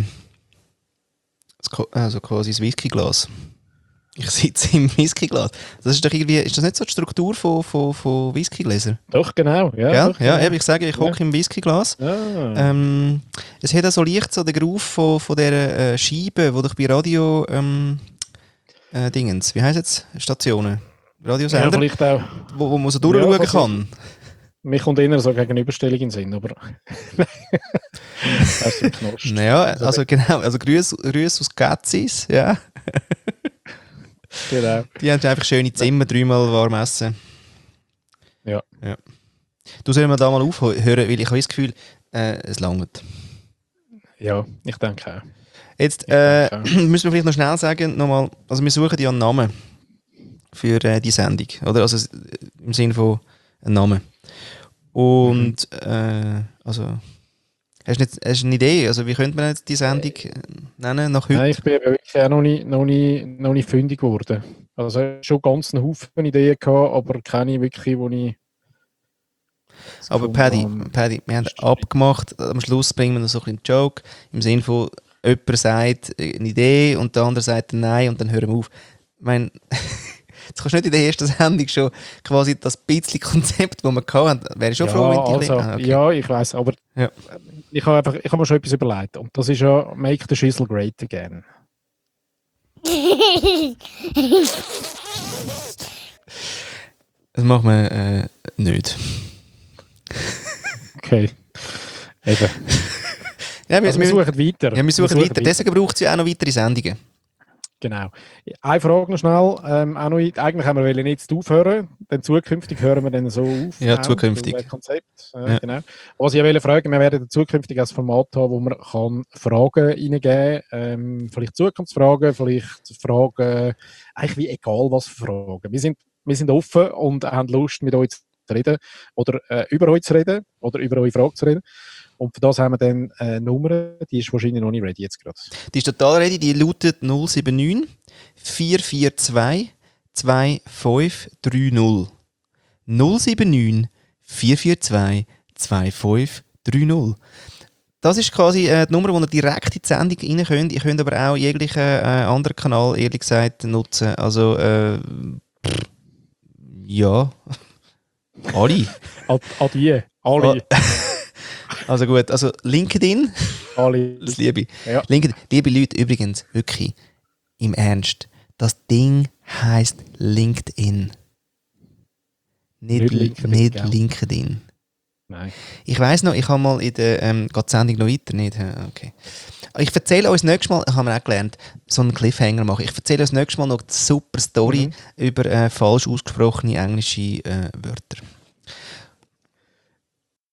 [SPEAKER 2] also quasi das Whiskyglas. Ich sitze im Whiskyglas. Das ist doch irgendwie, ist das nicht so die Struktur von Whiskygläsern?
[SPEAKER 1] Doch, genau. Ja,
[SPEAKER 2] Gell?
[SPEAKER 1] doch,
[SPEAKER 2] Ja,
[SPEAKER 1] genau.
[SPEAKER 2] eben, ich sage, ich hocke im Whiskyglas.
[SPEAKER 1] Ja.
[SPEAKER 2] Es hat auch so leicht so den Groove von dieser Scheibe, die doch bei Radio Dingens, wie heisst es? Stationen?
[SPEAKER 1] Ja,
[SPEAKER 2] Radiosender,
[SPEAKER 1] vielleicht auch.
[SPEAKER 2] wo man so durchschauen
[SPEAKER 1] Ja,
[SPEAKER 2] kann.
[SPEAKER 1] Mir kommt eher so Gegenüberstellung in den Sinn, aber das ist so geknascht.
[SPEAKER 2] Naja, also genau, also Grüße aus Gatzis, ja.
[SPEAKER 1] Genau.
[SPEAKER 2] Die haben einfach schöne Zimmer, 3-mal warm essen.
[SPEAKER 1] Ja.
[SPEAKER 2] Du sollst mal da mal aufhören, weil ich habe das Gefühl, es langt.
[SPEAKER 1] Ja, ich denke auch.
[SPEAKER 2] Jetzt müssen wir vielleicht noch schnell sagen, nochmal, also wir suchen ja einen Namen für die Sendung, oder? Also im Sinne von einen Namen. Und also hast du eine Idee? Also wie könnte man jetzt die Sendung nennen nach heute?
[SPEAKER 1] Nein, ich bin ja wirklich auch noch nicht fündig geworden. Also ich habe schon ganz einen Haufen Ideen gehabt, aber keine wirklich, wo ich...
[SPEAKER 2] Aber Paddy, wir haben abgemacht, am Schluss bringen wir noch so ein bisschen Joke, im Sinne von, jemand sagt eine Idee und der andere sagt nein und dann hören wir auf. Ich meine, jetzt kannst du nicht in der ersten Sendung schon quasi das bisschen Konzept, das wir hatten, wäre ich schon froh, wenn die...
[SPEAKER 1] Okay. Ja, ich weiss, aber ich habe mir schon etwas überlegt und das ist ja «Make the Schüssel great again».
[SPEAKER 2] Das machen wir nicht.
[SPEAKER 1] Okay. Eben.
[SPEAKER 2] Ja, wir
[SPEAKER 1] suchen weiter.
[SPEAKER 2] Ja, wir suchen weiter. Deswegen braucht es ja auch noch weitere Sendungen.
[SPEAKER 1] Genau. Eine Frage noch schnell. Auch noch, eigentlich haben wir jetzt aufhören, denn zukünftig hören wir dann so auf.
[SPEAKER 2] Ja, zukünftig.
[SPEAKER 1] Konzept. Genau. Was ich wollte fragen, wir werden zukünftig ein Format haben, wo man Fragen reingeben kann. Vielleicht Zukunftsfragen, vielleicht Fragen, eigentlich wie egal was für Fragen. Wir sind offen und haben Lust, mit euch zu reden oder über euch zu reden oder über eure Fragen zu reden. Und für das haben wir dann eine Nummer, die ist wahrscheinlich noch nicht ready jetzt gerade.
[SPEAKER 2] Die ist total ready, die lautet 079 442 2530. 079 442 2530. Das ist quasi die Nummer, wo ihr direkt in die Sendung rein könnt. Ihr könnt aber auch jeglichen anderen Kanal, ehrlich gesagt, nutzen. Also, ja. Alle.
[SPEAKER 1] Alle.
[SPEAKER 2] Also gut, also LinkedIn.
[SPEAKER 1] Alle.
[SPEAKER 2] Das liebe ich.
[SPEAKER 1] Ja.
[SPEAKER 2] LinkedIn, liebe Leute, übrigens, wirklich, im Ernst, das Ding heisst LinkedIn. Nicht LinkedIn.
[SPEAKER 1] Nein.
[SPEAKER 2] Ich weiss noch, ich habe mal in der, geht die Sendung noch weiter? Nicht? Okay. Ich erzähle uns nächstes Mal, haben wir auch gelernt, so einen Cliffhanger machen. Ich erzähle uns nächstes Mal noch eine super Story über falsch ausgesprochene englische Wörter.